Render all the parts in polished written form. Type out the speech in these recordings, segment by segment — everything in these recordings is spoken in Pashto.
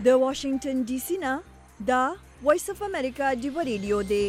د واشنگټن ډي سي نه دا وایس اف امریکا ډیو ریډیو دی.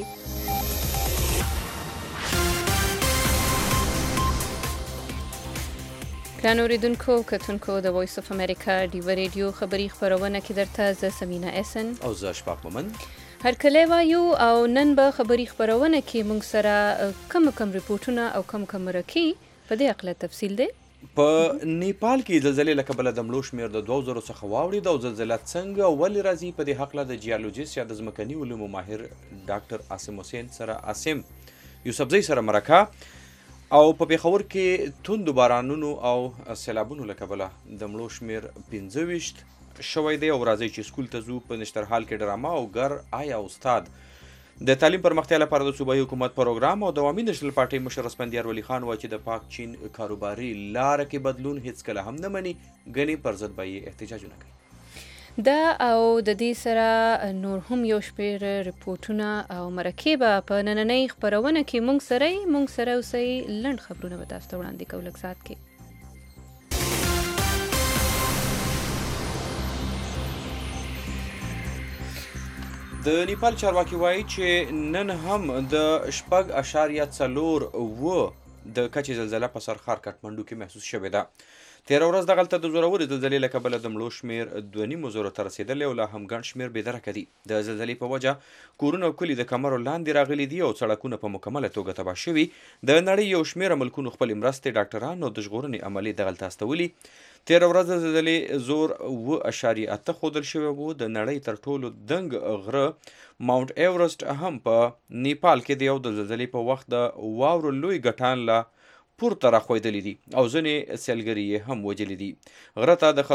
ګرانو اوریدونکو کتونکو د وایس اف امریکا ډیو ریډیو خبری خبرونه کې درته زه سمینا احسن او زه اشفاق مومن هر کله وایو او نن به خبری خبرونه کې موږ سره کم ریپورتونه او کم مرکي په دې اړه تفصیل دی. په نیپال کې زلزلې له کبله د مړو شمېر د 2000 څخه واوړېد او زلزله څنګه ولې راځي په دې هکله د جیولوجیست یا د ځمکني علومو ماهر ډاکټر عاصم حسین سره عاصم یوسفزۍ سره مرکه او په پېښور کې توندو بارانونو او سیلابونو له کبله د مړو شمېر 25 شوی دی او راځي چې سکول ته ځو په نشترحال کې ډرامه او ګر آیا استاد د تعلیم پرمختیا لپاره د صوبایي حکومت پروګرام او د عوامي نشنل پارټۍ مشر اسفندیار ولی خان وایي چې د پاک چین کاروباري لاره کې بدلون هیڅکله هم نه مني، ګنې پر ضد به یې احتجاجونه کوي. دا او د دې سره نور هم یو شمېر ریپورتونه او مرکې به په نننۍ خپرونه کې موږ سره اوسئ. لنډ خبرونه به تاسو ته وړاندې کوو لږ ساعت کې. د نیپال چارواکي وایي چې نن هم د 4.4 د کچې زلزله په سرخار کټمنډو کې محسوس شوې ده. تېره ورځ دغلته د زورورې زلزلې له کبله د مړو شمېر 2.5 ته رسېدلی او لا هم ګڼ شمېر بېدرکه دي. د زلزلې په وجه کورونه او کلي د کمرو لاندې راغلي دي او سړکونه په مکمله توګه تباه شوي. د نړۍ یو شمېره ملکونو خپلې مرستې ډاکټران او د ژغورنې عملې دغلته استولي. تېره ورځ د زلزلې زور 7.8 ښودل شوی و. د نړۍ تر ټولو دنګ غره ماونټ ایورسټ هم په نیپال کې دی او د زلزلې په وخت د واورو لوی ګټان له پورته راخویدلي دي او ځینې سیلګري یې هم وجلي دي. غره ته د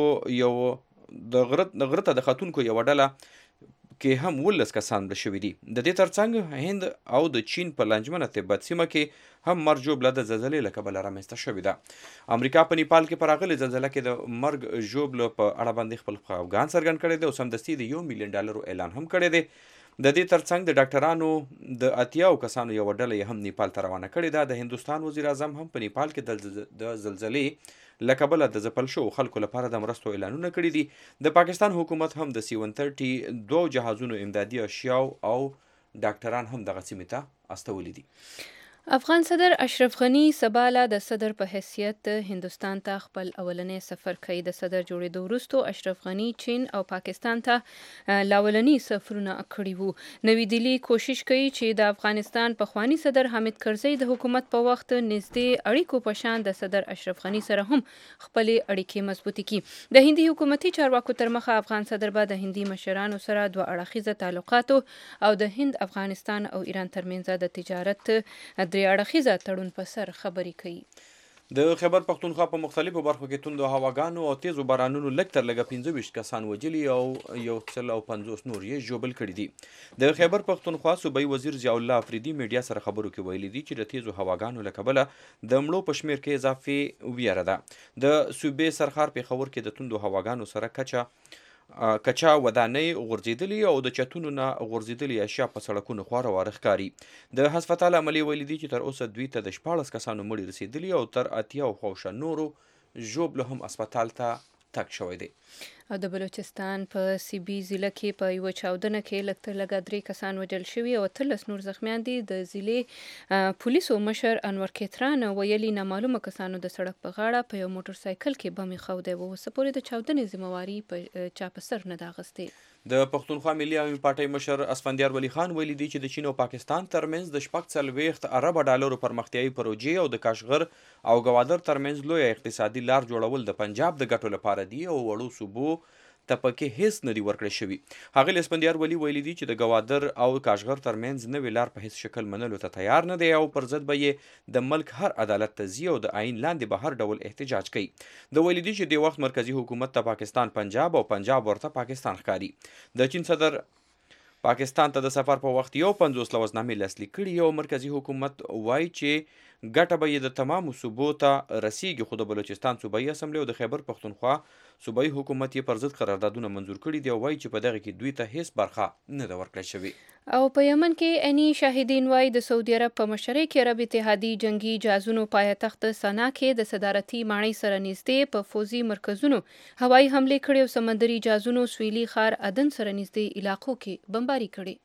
ختونکو یوه ډله کې هم 19 کسان مړه شوي دي. د دې ترڅنګ هند او د چین په لانجمنه تبت سیمه کې هم مرګ ژوبله د زلزلې له کبله رامنځته شوې ده. امریکا په نیپال کې په راغلې زلزله کې د مرګ ژوبله په اړه باندې خپل خفګان څرګند کړی دی او سمدستي د $1 ملیون اعلان هم کړی دی. د دې ترڅنګ د ډاکټرانو د 80 کسانو یوه ډله یې هم نیپال ته روانه کړې ده. د هندوستان وزیر اعظم هم په نیپال کې د زلزلې له کبله د ځپل شوو خلکو لپاره د مرستو اعلانونه کړي دي. د پاکستان حکومت هم د C-130 2 جهازونو امدادي اشیاو او ډاکټران هم دغه سیمې ته استولي دي. افغان صدر اشرف غنی سباله د صدر په حیثیت هندوستان ته خپل اولنی سفر کوي. د صدر جوړېدو وروسته اشرف غنی چین او پاکستان ته لاولنی سفرونه کړي وو. نوی دلی کوشش کوي چې د افغانستان پخوانی صدر حامد کرزی د حکومت په وخت نږدې اړیکو په شان د صدر اشرف غنی سره هم خپلې اړیکې مضبوطې کړي. د هندي حکومتي چارواکو تر مخه افغان صدر به د هندي مشرانو سره 2 اړخیزه تعلقاتو او د هند افغانستان او ایران ترمنځ د تجارت 3 اړخیزه تړون په سر خبرې کوي. د خیبر پښتونخوا په مختلفو برخو کې توندو هواګانو او تیزو بارانونو لږ تر لږه 25 کسان وجلي او 150 نور یې ژوبل کړي دي. د خیبر پښتونخوا صوبایي وزیر ضیاء الله افریدي میډیا سره خبرو کې ویلي دي چې د تیزو هواګانو له کبله د مړو په شمېر کې اضافي ویره ده. د صوبې سرخار پېښور کې د توندو هواګانو سره کچا ودانۍ غورځېدلي او د چتونو نه غورځېدلي اشیا په سړکونو خواره واره ښکاري. د هسپتال عملې ویلي دي چې تر اوسه دوی ته د 14 کسانو مړي رسېدلي او تر 80 خواوشا نورو ژوبلو هم هسپتال ته تګ شوی دی. او د بلوچستان په سیبي ضلع کې په یوه چاودنه کې لږ تر لږه 3 کسان وژل شوي او 13 نور زخمیان دي. د ضلع پولیسو مشر انور کیتران ویلي نامعلومه کسانو د سړک په غاړه په یو موټر سایکل کې بم ایښودی و. اوسه پورې د چاودنې ذمهواري په چا په سر نه ده اخیستې. د پښتونخوا ملي عوامي پارټۍ مشر اسفندیار ولی خان ویلي دي چې د چین او پاکستان ترمنځ د 40 ارب ډالرو پرمختیایي پروژې او د کاشغر او ګوادر ترمنځ لوی اقتصادي لار جوړول د پنجاب د ګټو لپاره دي او وړو صوبو ته پکې هیڅ نه دي ورکړی شوي. ښاغلي اسفندیار ولی ویلي دي چې د ګوادر او کاشغر ترمنځ نوې لار په هیڅ شکل منلو ته تیار نه دی او پر ضد به یې د ملک هر عدالت ته ځي او د آئین لاندې به هر ډول احتجاج کوي. د ویلي دي چې د وخت مرکزی حکومت ته پاکستان پنجاب او پنجاب ورته پاکستان ښکاري. د چین صدر پاکستان ته د سفر په وخت 50 لوزنامې لاسلیک کړي او مرکزی حکومت وایي چې ګټه به یې د تمامو صوبو ته رسیږي، خو د بلوچستان صوبایي اسمبلی او د خیبر پښتونخوا صوبایي حکومت یې پر ضد قراردادونه منظور کړي دي او وایي چې په دغه کې دوی ته هیڅ برخه نه ده ورکړل شوې. او په یمن کې اني شاهدین وایي د سعودي عرب په مشرۍ کې عرب اتحادي جنگي جهازونو پایتخت سنا کې د صدارتي ماڼۍ سره نږدې په فوزي مرکزونو هوایي حملې کړې او سمندري جهازونو سویلي ښار عدن سره نږدې علاقو کې بمباري کړې.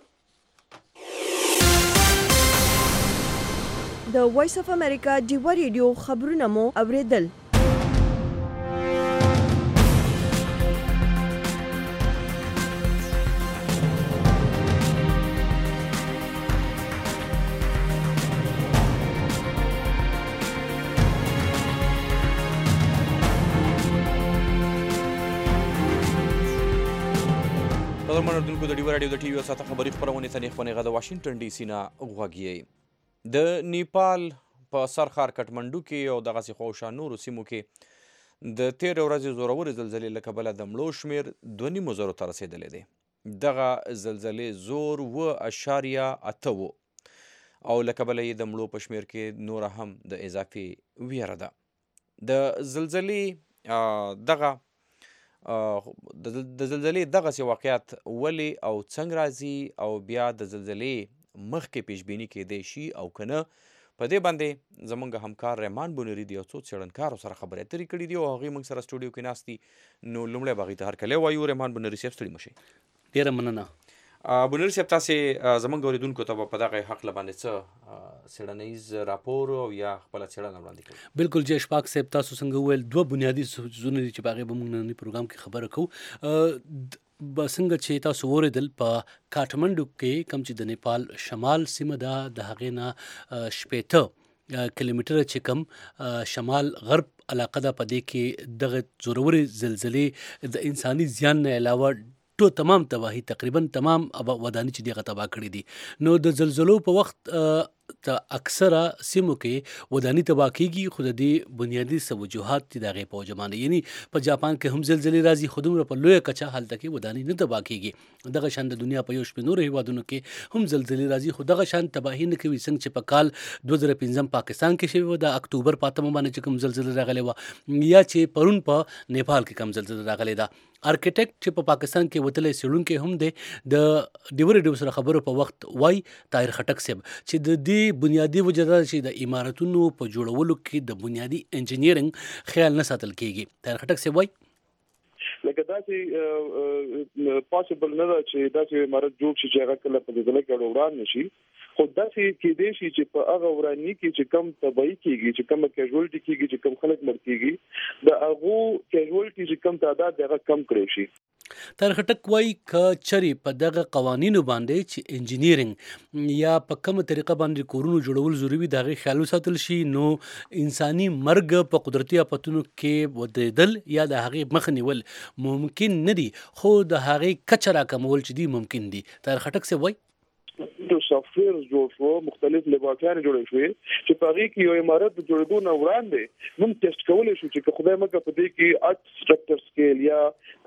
د وایس اف امریکا ډیوه ریډیو خبرونه مو اوریدل. قدرمن اردوونکو د ډیوه راډیو د ټي وي او ساته خبري خپرونې ته نیغ په نیغه د واشنګټن ډي سي نه غوږ یئ. د نیپال په سر ښار کټمنډو کې او دغسې خواوشا نورو سیمو کې د تېرې ورځې زورورې زلزلې له کبله د مړو شمېر 2.5 ته رسېدلی دی. دغه زلزلې زور 7.8 و او له کبله یې د مړو په شمېر کې نوره هم د اضافي ویره ده. د زلزلې دغسې واقعیت ولې او څنګه راځي او بیا د زلزلې مخکې پیشبیني کېدی شي او که نه، په دې باندې زموږ همکار رحمان بونري د یو څو څېړنکارو سره خبرې اترې کړي دي او هغوی موږ سره سټوډیو کې ناست دي. نو لومړی به هغوی ته هرکلی وایو. رحمان بونري صاحب ستړي مه شئ. ډېره مننه. بونري صاحب، تاسې زموږ اورېدونکو ته به په دغه هکله باندې څه څېړنیز راپور او یا خپله څېړنه وړاندې کوئ؟ بالکل جی اشفاق صاحب، تاسو څنګه وویل 2 بنیادي څیزونه دي چې په هغې به موږ ننني پروګرام کې خبره کوو. څنګه چې تاسو واورېدل، په کاټمنډو کې کوم چې د نیپال شمال سیمه ده، د هغې نه 80 کیلومتره چې کوم شمال غرب علاقه ده، په دې کې دغه زورورې زلزلې د انساني زیان نه علاوه ټول تمام تباهي، تقریبا تمام ودانۍ چې دي هغه تباه کړي دي. نو د زلزلو په وخت ته اکثره سیمو کې ودانۍ تباه کېږي، خو د دې بنیادي څه وجوهات دي د هغې په وجه باندې. یعنې په جاپان کې هم زلزلې راځي، خو دومره په لویه کچه هلته کې ودانۍ نه تباه کېږي. دغه شان د دنیا په یو شمېر نورو هېوادونو کې هم زلزلې راځي، خو دغه شان تباهي نه کوي څنګه چې په کال 2015 پاکستان کې شوې وه، د اکتوبر په 8 باندې چې کوم زلزلې راغلې وه، یا چې پرون په نیپال کې کوم زلزلې راغلې ده. ارکیټیکټ چې په پاکستان کې وتلی څېړونکی هم دی، د ډیوه ریډیو سره خبرو په وخت وایي طاهر خټک صاحب چې د دې بنیادي وجه دا چې د عمارتونو په جوړولو کې د بنیادي انجینیرنګ خیال نه ساتل کېږي. طاهر خټک صاحب وایي لکه داسې پاسبل نه ده چې داسې عمارت جوړ شي چې هغه کله په زلزله کې وران نشي، خو داسې کېدای شي چې په هغه وراني کې چې کم تباهي کېږي، چې کم کیژوالټي کېږي، چې کم خلک مړ کېږي، د هغو کیژوالټي چې کم تعداد هغه کم کړی شي. طاهر خټک وایي که چرې په دغه قوانینو باندې چې انجینیرنګ یا په کومه طریقه باندې کورونو جوړول ضروري وي، د هغې خیال وساتل شي، نو انساني مرګ په قدرتي آفتونو کې ودرېدل یا د هغې مخه نیول ممکن نه دي، خو د هغې کچه راکمول چې دي ممکن دي. طاهر خټک صاحب وایي د سافټویر جوړ شو، مختلف لابراتوارونه جوړ شوې چې په هغې کې یو عمارت د جوړېدو نه وړاندې موږ ټیسټ کولی شو چې که خدای مکړه په دې کې 8 ریکټر سکیل یا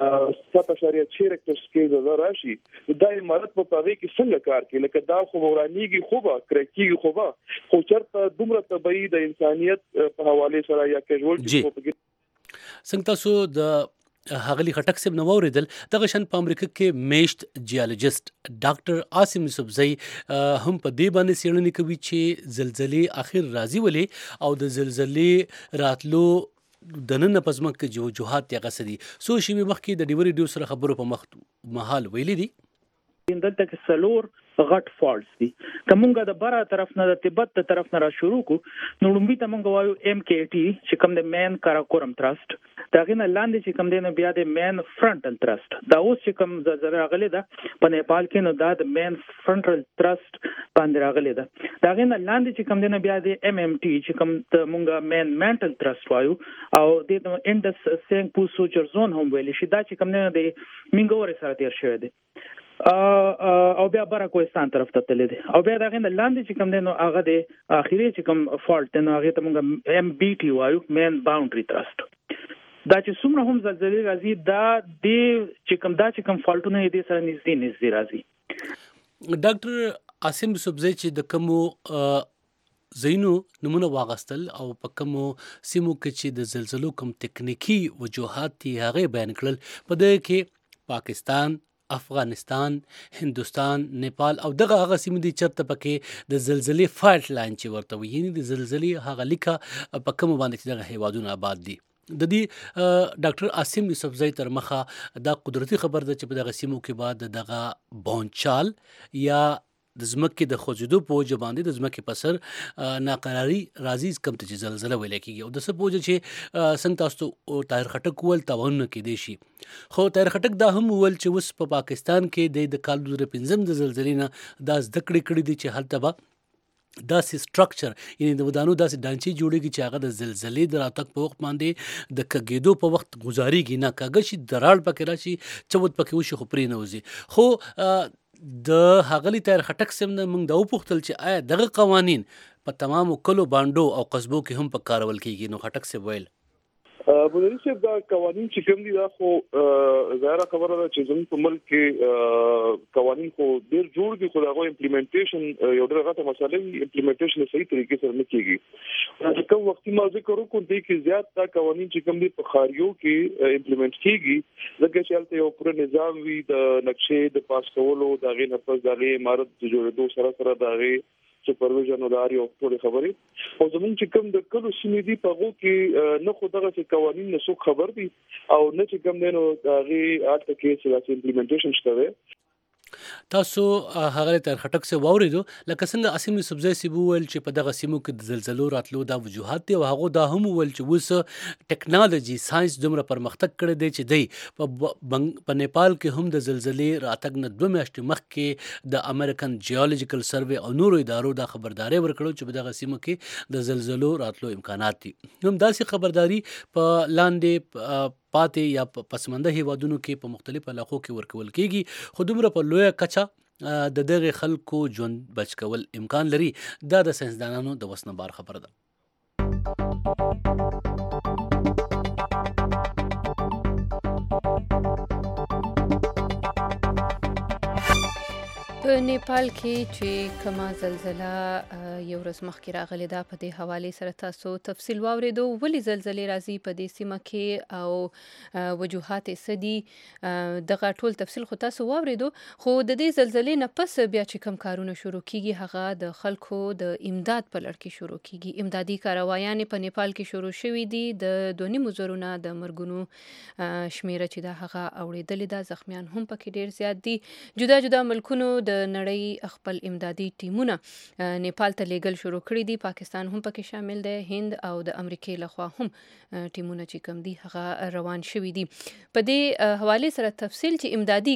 7.6 ریکټر سکیل راشي، دا عمارت په هغې کې څنګه کار کوي. لکه دا خو ورانېږي، خو به کرک کېږي، خو چېرته دومره تباهي د انسانیت په حوالې سره یا کیژوالټي څنګه تاسو د ښاغلي خټک صاحب نه واورېدل، دغه شان په امریکا کې میشت جیالوجسټ ډاکټر عاصم یوسفزی هم په دې باندې څېړنې کوي چې زلزلې آخر راځي ولې او د زلزلې راتلو دننه په ځمکه کې وجوهات یې هغه څه دي. څو شېبې مخکې د ډیوه ریډیو سره خبرو په مهال ویلي دي دلته کې څلور غټ فالټس دي. که مونږ د بره طرف نه د تبت د طرف نه را شروع کو، نو لومبي ته مونږ وایو MKT چې کوم د مین کاراکورم ترست، دا غینه لاندې چې کوم دی نو بیا د مین فرنټل ترست. دا اوس چې کوم زلزلې راغلي ده په نیپال کې، نو دا د مین فرنټل ترست باندې راغلي ده. دا غینه لاندې چې کوم دی نو بیا د MMT چې کوم ته مونږ مین مینټل ترست وایو، او د انډس سینګ پو سوچر زون هم ویل شي. دا چې کوم دی د منګورې سره تیر شوی دی او بیا بره کوهستان طرف ته تللی دی، او بیا د هغې نه لاندې چې کوم دی نو هغه د اخري چې کوم فالټ دی نو هغې ته مونږ MBT وایو، مین باونډري ترست. دا چې څومره هم زلزلې راځي، دا چې کوم فالټونه یې دې سره نږدې راځي. ډاکټر عاصم یوسفزی چې د کومو ځایونو نمونه واغستل او په کومو سیمو کې چې د زلزلو کوم تکنیکی وجوهات دي هغې بیان کړل. په دې کې پاکستان، افغانستان، هندوستان، نیپال او دغه هغه سیمې دي چېرته پکې د زلزلې فالټ لاین چې ورته وایي، یعنې د زلزلې هغه لیکه په کومو باندې چې دغه هیوادونه آباد دي. د دې ډاکټر عاصم یوسفزۍ تر مخه دا قدرتي خبر ده چې په دغه سیمو کې بعد دغه بونچال یا د ځمکې د خوځېدو په وجه باندې د ځمکې په سر ناقراري راځي، کوم ته چې زلزله ویلی کېږي. او د څه په وجه چې څنګه تاسو ته طاهر خټک وویل تاوانونه کېدی شي، خو طاهر خټک دا هم وویل چې اوس په پاکستان کې د کال 2005 د زلزلې نه دا زده کړې کړي دي چې هلته به داسې سټرکچر، یعنې د ودانو داسې ډانچې جوړېږي چې هغه د زلزلې د راتګ په وخت باندې د کږېدو په وخت ګزارېږي، نه کږه شي، دراړ پکې راشي، چوت پکې وشي خو پرې نه وځي. خو د ښاغلي طاهر خټک صاحب نه موږ دا وپوښتل چې آیا دغه قوانین په تمامو کلو، بانډو او قصبو کې هم په کارول کېږي؟ نو خټک صاحب ویل مدري صاحب دا قوانین چې کوم دي دا خو ظاهره خبره ده چې زموږ په ملک کې قوانین خو ډېر جوړ دي، خو هغه امپلیمنټیشن یو ډېره غټه مسله وي، امپلیمنټیشن صحیح طریقې سره نه کېږي. چې کوم وختي ما ذکر وکړ دی کې زیات دا قوانین چې کوم دي په خاریو کې امپلیمنټ کېږي، ځکه چې هلته یو پوره نظام وي د نقشې د پاس کولو، د هغې نه پس د هغې عمارت د جوړېدو سره د هغې سپرویژن او د هر یو ټولې خبرې. او زموږ چې کوم د کلو سیمې دي په هغو کې نه خو دغسې قوانین نه څوک خبر دي او نه چې کوم دی نو د هغې هلته کې چې داسې امپلیمنټیشن شته دی. تاسو هغه طاهر خټک صاحب واورېدو، لکه څنګه عاصم یوسفزۍ صاحب وویل چې په دغه سیمو کې د زلزلو راتلو دا وجوهات دي، او هغو دا هم وویل چې اوس ټیکنالوژي ساينس دومره پرمختګ کړی دی چې دی په نیپال کې هم د زلزلې راتګ نه 2 میاشتې مخکې د امریکن جیولوجیکل سروې او نورو ادارو دا خبرداری ورکړو چې په دغه سیمو کې د زلزلو راتلو امکانات دي. هم داسې خبرداری په لاندې پاتې یا پسمانده هیوادونو کې په مختلفو علاقو کې ورکول کېږي، خو دومره په لویه کچه د دغه خلکو ژوند بچ کول امکان لري. دا د ساینسدانانو د وس نه بار خبره ده. په نیپال کې چې کومه زلزله یو ورځ مخکې راغلې ده، په دې حوالې سره تاسو تفصیل واورېدو، ولې زلزلې راځي په دې سیمه کې او وجوهات یې څه دي. دغه ټول تفصیل خو تاسو واورېدو، خو د دې زلزلې نه پس بیا چې کوم کارونه شروع کېږي هغه د خلکو د امداد په لړ کې شروع کېږي. امدادي کاروایانې په نیپال کې شروع شوي دي، د 2.5 زرو د مرګونو شمیره چې ده هغه اوړېدلې ده، زخمیان هم پکې ډېر زیات دي. جدا جدا ملکونو د نړۍ خپل امدادي ټیمونه نیپال ته لیږل شروع کړي دي، پاکستان هم پکې شامل دی، هند او د امریکې لخوا هم ټیمونه چې کوم دي هغه روان شوي دي. په دې حوالې سره تفصیل چې امدادي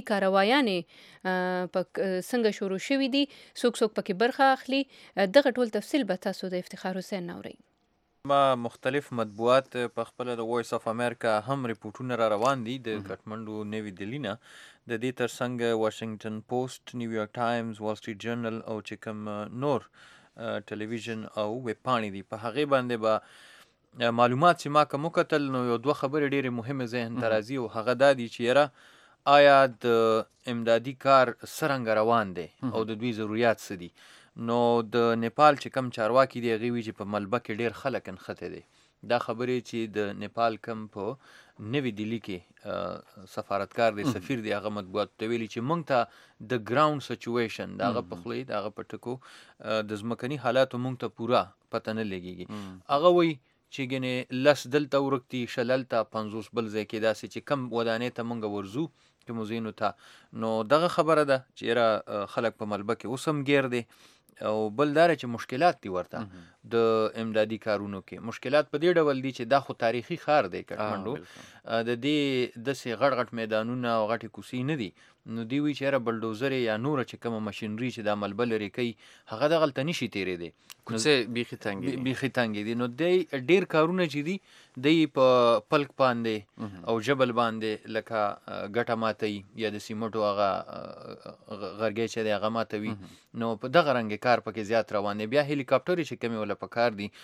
کاروایانې څنګه شروع شوي دي، څوک څوک پکې برخه اخلي، دغه ټول تفصیل به تاسو د افتخار حسین نورئ. ما مختلف مطبوعات په خپل د وایس اف امریکا هم ریپورټونه را روان دي د کټمنډو، نوی دلی نه، د دې ترڅنګ واشنگټن پوسټ، نیویارک ټایمز، وال سټریټ جرنل او چې کوم نور ټلویزیون او ویب پاڼې دي، په هغې باندې به معلومات چې ما کوم وکتل نو یو 2 خبرې ډېرې مهمې ذهن ته راځي، او هغه دا دي چې یاره آیا د امدادي کار څرنګه روان دی او د دوی ضروریات څه دي. نو د نیپال چې کم چارواکي دي هغې وایي چې په ملبه کې ډېر خلک نښتې دي. دا خبرې چې د نیپال کم په نوی دلی کې سفارتکار دی، سفیر دی، هغه مطبوعاتو ته ویلي چې موږ ته د ګراوند سچویشن د هغه په خولې، د هغه په ټکو د ځمکني حالاتو موږ ته پوره پته نه لګېږي. هغه وایي چې ګنې 10 دلته ورک دي، 20 هلته، 50 بل ځای کې، داسې چې کم ودانۍ ته موږ ورځو کومو ځایونو ته. نو دغه خبره ده چې یاره خلک په ملبه کې اوس هم ګیر دی. او بل دا چې مشکلات دي ورته د امدادي کارونو کې. مشکلات په دې ډول دي چې دا خو تاریخي ښار دی کټمنډو، د دې داسې غټ غټ میدانونه او غټې کوڅې نه دي. نو دوی وایي چې یاره بلډوزرې یا نوره چې کومه مشینري چې دا ملبه لرې کوي هغه دغلته نشي تېرېدی، کوڅې بیخي تنګې دي. نو دی ډېر کارونه چې دي دی په پلک باندې او جبل باندې لکه ګټه ماتوي یا د سیمټو هغه غرګی چې دی هغه ماتوي. نو په دغه رنګې کار پکې زیات روان دی. بیا هلیکاپټرې چې کومې وله پکار دي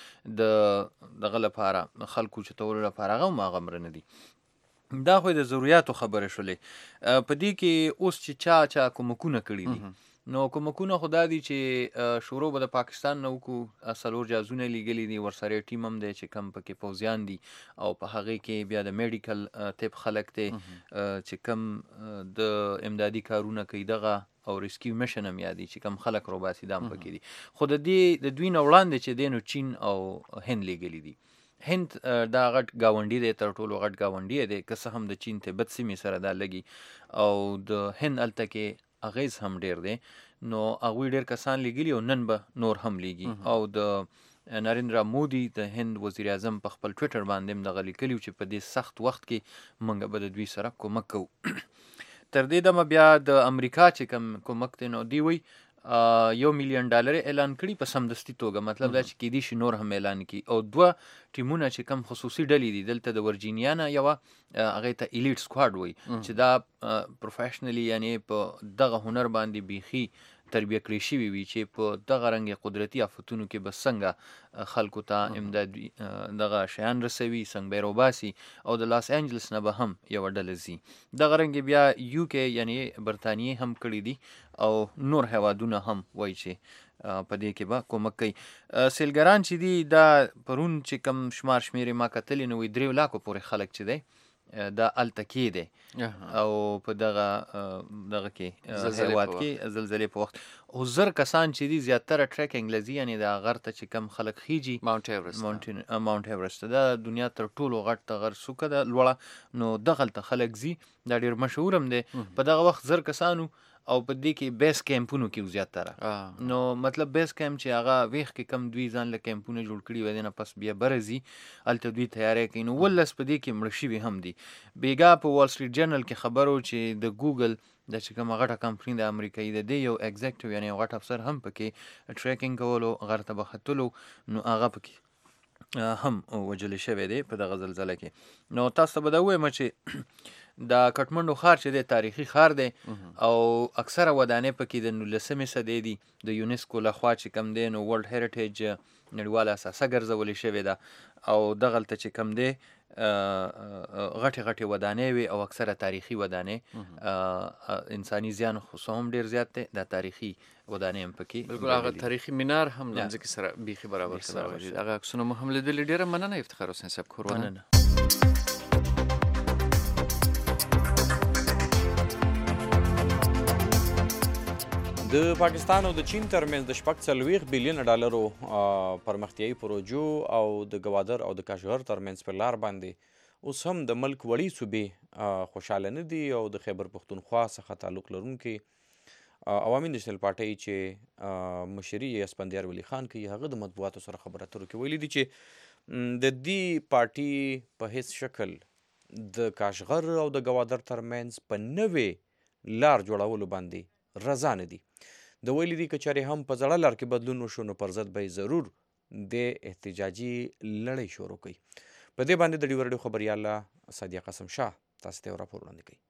د دغه لپاره خلکو چتولو لپاره هغه هم هغومره نه دي. دا خو د ضروریاتو خبرې شولې. په دې کې اوس چې چا کومکونه کړي دي نو کومکونه خدا دي چې شروع به د پاکستان نه وکړو، څلور جهازونه لیږلي دي، ورسره ټیم هم دی چې کم پکې پوځیان دي او په هغې کې بیا د میډیکل طب خلک دی چې کم د امدادي کارونه کوي دغه او ریسکیو میشن هم یادي چې کم خلک روباسي دا هم پکې دي. خو د دوی نه وړاندې چې دی نو چین او هند لیږلي دي. هند دا غټ ګاونډي دی، تر ټولو غټ ګاونډي دی، که څه هم د چین تبت سیمې سره دا لګي او د هند هلته کې اغیز هم ډیر دی. نو هغوی ډیر کسان لیږلي او نن به نور هم لیږي. او د نریندرا مودي د هند وزیر اعظم په خپل ټویټر باندې هم دغه لیکلي چې په دې سخت وخت کې موږ به د دوی سره کومک کوو. تر دې دمه بیا د امریکا چې کوم کومک دی نو دوی وایي $1 ملیون اعلان کړي په سمدستي توګه، مطلب دا چې کیدای شي نور هم اعلان کړي. او 2 ټیمونه چې کم خصوصي ډلې دي دلته د ورجینیا نه یوه هغې ته ایلیټ سکواډ وایي چې دا پروفیشنلی یعنی په دغه هنر باندې بیخي تربیه کړی شوي وي چې په دغه رنګ قدرتي آفتونو کې به څنګه خلکو ته امدادي دغه شیان رسوي، څنګه به یې روباسي. او د لاس انجلس نه به هم یوه ډله ځي. دغه رنګ بیا یو کې یعنی برطانیې هم کړي دي او نور هیوادونه هم وایي چې په دې کې به کومک کوي. سیلګران چې دي دا پرون چې کم شمېرې ما کتلې نو 3 لاکو پورې خلک چې دی دا هلته کې دی او په دغه کې هیواد کې زلزلې په وخت او 1000 کسان چې دي زیاتره ټریکینګ لذي یعنی دا غر ته چې کم خلک خیجي ماونټ ایورسټ دا دنیا تر ټولو غټ غر څوکه ده لوړه. نو دغلته خلک ځي، دا ډیر مشهور هم دی. په دغه وخت 1000 کسانو او په دې کې بیس کیمپونو کې زیاتره نو مطلب بیس کیمپ چې هغه ویخ کې کم دوی ځان له کیمپونه جوړ کړي وي نه پس بیا برزي هلته دوی تیاری کوي. نو 18 په دې کې مړه شوي هم دي. بیګا په وال سټریټ جرنل کې خبرو چې د ګوګل د چې کومه غټه کمپنۍ د امریکایي د دې یو ایگزیکټیو یعنی یو غټ افسر هم پکې ټریکینګ کولو، غر ته به ختلو، نو هغه پکې هم وجل شوی دی په دغه زلزله کې. نو تاسو ته به دا ووایم چې دا کټمنډو ښار چې دی تاریخي ښار دی او اکثره ودانۍ پکې د 19مې صدۍ دي. د یونیسکو لخوا چې کم دی نو ورلډ هیریټیج نړیواله اثاثه ګرځولې شوې ده او دغلته چې کم دی غټې ودانۍ وي او اکثره تاریخي ودانۍ. انساني زیان خو هم ډیر زیات دی، دا تاریخي ودانۍ هم پکې بالکل. هغه تاریخي مینار هم د ځمکې سره بیخي برابر سره دي. هغه عکسونه مو هم لیدلي. ډیره مننه افتخار حسین صاحب. مننه. د پاکستان او د چین ترمنځ د $40 بلیون پرمختیایي پروژو او د ګوادر او د کاشغر ترمنځ په لار باندې اوس هم د ملک وړې صوبې خوشحاله نه دي. او د خیبر پښتونخوا څخه تعلق لرونکي عوامي نیشنل پارټۍ چې مشري یې اسفندیار ولی خان کوي، هغه د مطبوعاتو سره خبرو اترو کې ویلي دي چې د دې پارټي په هیڅ شکل د کاشغر او د ګوادر ترمنځ په نوې لار جوړولو باندې رضا نه دي. د ویلي دي که چارې هم په زړه لار کې بدلون وشو نو پر ضد به یې ضرور د احتجاجي لړۍ شروع کوي. په دې باندې د ډیو رادیو خبریاله سادیه قسم شاه تاسو ته یو راپور وړاندې کوي.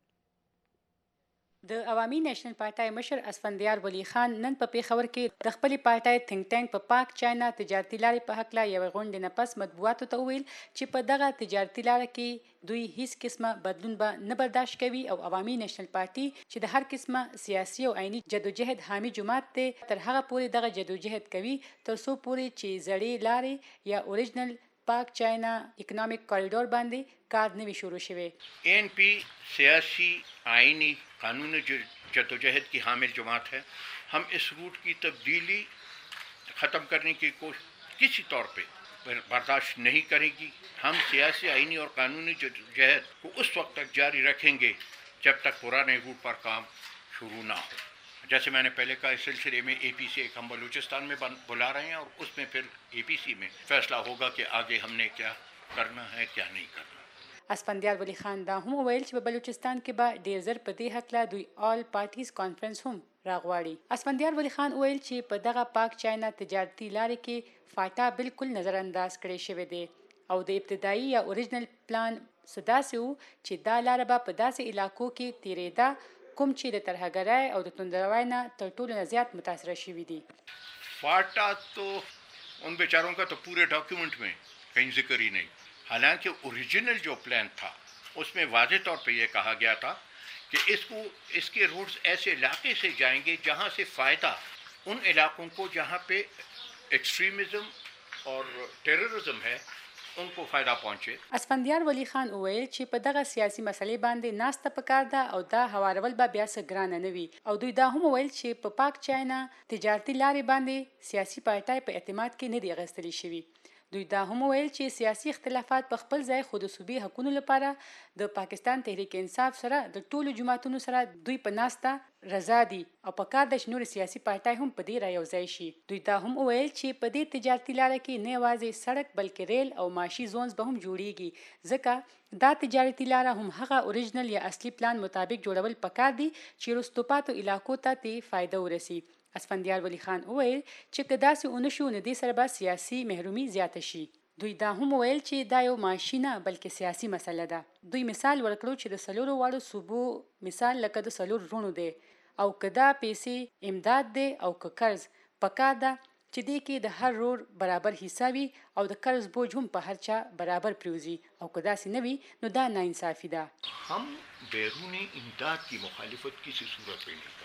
د عوامي نیشنل پارټۍ مشر اسفندیار ولی خان نن په پیښور کې د خپلې پارټۍ تھنک ټانک په پاک چاینا تجارتي لارې په هکله یوې غونډې نه پس مطبوعاتو ته وویل چې په دغه تجارتي لاره کې دوی هیڅ قسمه بدلون به نه برداشت کوي او عوامي نیشنل پارټي چې د هر قسمه سیاسي او عیني جدوجهد حامي جماعت دی تر هغه پورې دغه جدوجهد کوي تر څو پورې چې زړې لارې یا اوریجنل پاک چاینا اکنامک کوریډور باندې کار نوي شروع شوی. ANP सियासी आइनी कानूनी जद्दोजहद की हामिल जमात है. हम इस रूट की तब्दीली ख़त्म करने की कोशिश किसी तौर पे बर्दाश्त नहीं करेगी. हम सियासी आइनी और कानूनी जद्दोजहद को उस वक्त तक जारी रखेंगे जब तक पुराने रूट पर काम शुरू ना हो. जैसे मैंने पहले कहा इस सिलसिले में APC एक हम बलूचिस्तान में बुला रहे हैं और उसमें फिर APC में फैसला होगा कि आगे हमने क्या करना है क्या नहीं करना. اسفندیار ولی خان دا هم ویل چې په بلوچستان کې به ډیر زر په دې هکله دوی آل پارټیز کانفرنس هم راغواړي. اسفندیار ولی خان ویل چې په دغه پاک چاینا تجارتي لارې کې فاټا بالکل نظر انداز کړی شوی دی او د ابتدایي یا اوریجنل پلان سداسي وو چې دا لار به په داسې علاقو کې تیریده کوم چې د ترهګرۍ او د توندروۍ نه تر ټولو نه زیات متاثره شوي دي. फाटा तो उन बेचारों का तो पूरे डॉक्यूमेंट में कहीं जिक्र ही नहीं. हालांकि ओरिजिनल जो प्लान था उसमें वाज़ेह तौर पे ये कहा गया था कि इसके रूट्स ऐसे इलाके से जाएंगे जहाँ से फ़ायदा उन इलाकों को जहाँ पे एक्सट्रीमिज़म और टेररिज्म है उनको फ़ायदा पहुँचे. اسفندیار ولی خان وویل چې په دغه سیاسي مسلې باندې ناسته پکار ده او دا هوارول به بیا څه ګرانه نه وي او دوی دا هم وویل چې په پاک چاینا تجارتي لارې باندې سیاسي پارټای په اعتماد کې نه دی اخیستل شوي. دوی دا هم ویل چې سیاسي اختلافات په خپل ځای خود صوبي حقوقو لپاره د پاکستان تحریک انصاف سره د ټولو جماعتونو سره دوی په ناسته رضا دي او په کار د نور سیاسي پارټای هم په دې را یو ځای شي. دوی دا هم ویل چې په دې تجارتي لار کې نه یوازې سړک بلکې ریل او ماشي زونز به هم جوړیږي ځکه دا تجارتي لار هم هغه اوریجنل یا اصلي پلان مطابق جوړول پکار دي چې وروسته پاتو علاقو ته فایده ورسي. اسفندیار ولی خان وویل چې که داسې ونه شو نو دې سره به سیاسي محرومي زیاته شي. دوی دا هم ویل چې دا یو معاشي نه بلکې سیاسي مسله ده. دوی مثال ورکړو چې د څلورو واړو صوبو مثال لکه د څلور رونو دی او که دا پیسې امداد دی او که قرض پکار ده چې دې کې د هر رور برابر حصہ وي او د قرض بوج هم په هر چا برابر پریوزي او که داسې نه وي نو دا ناانصافي ده. हम बैरूनी इमदाद की मुखालिफत किसी सूरत में नहीं कर.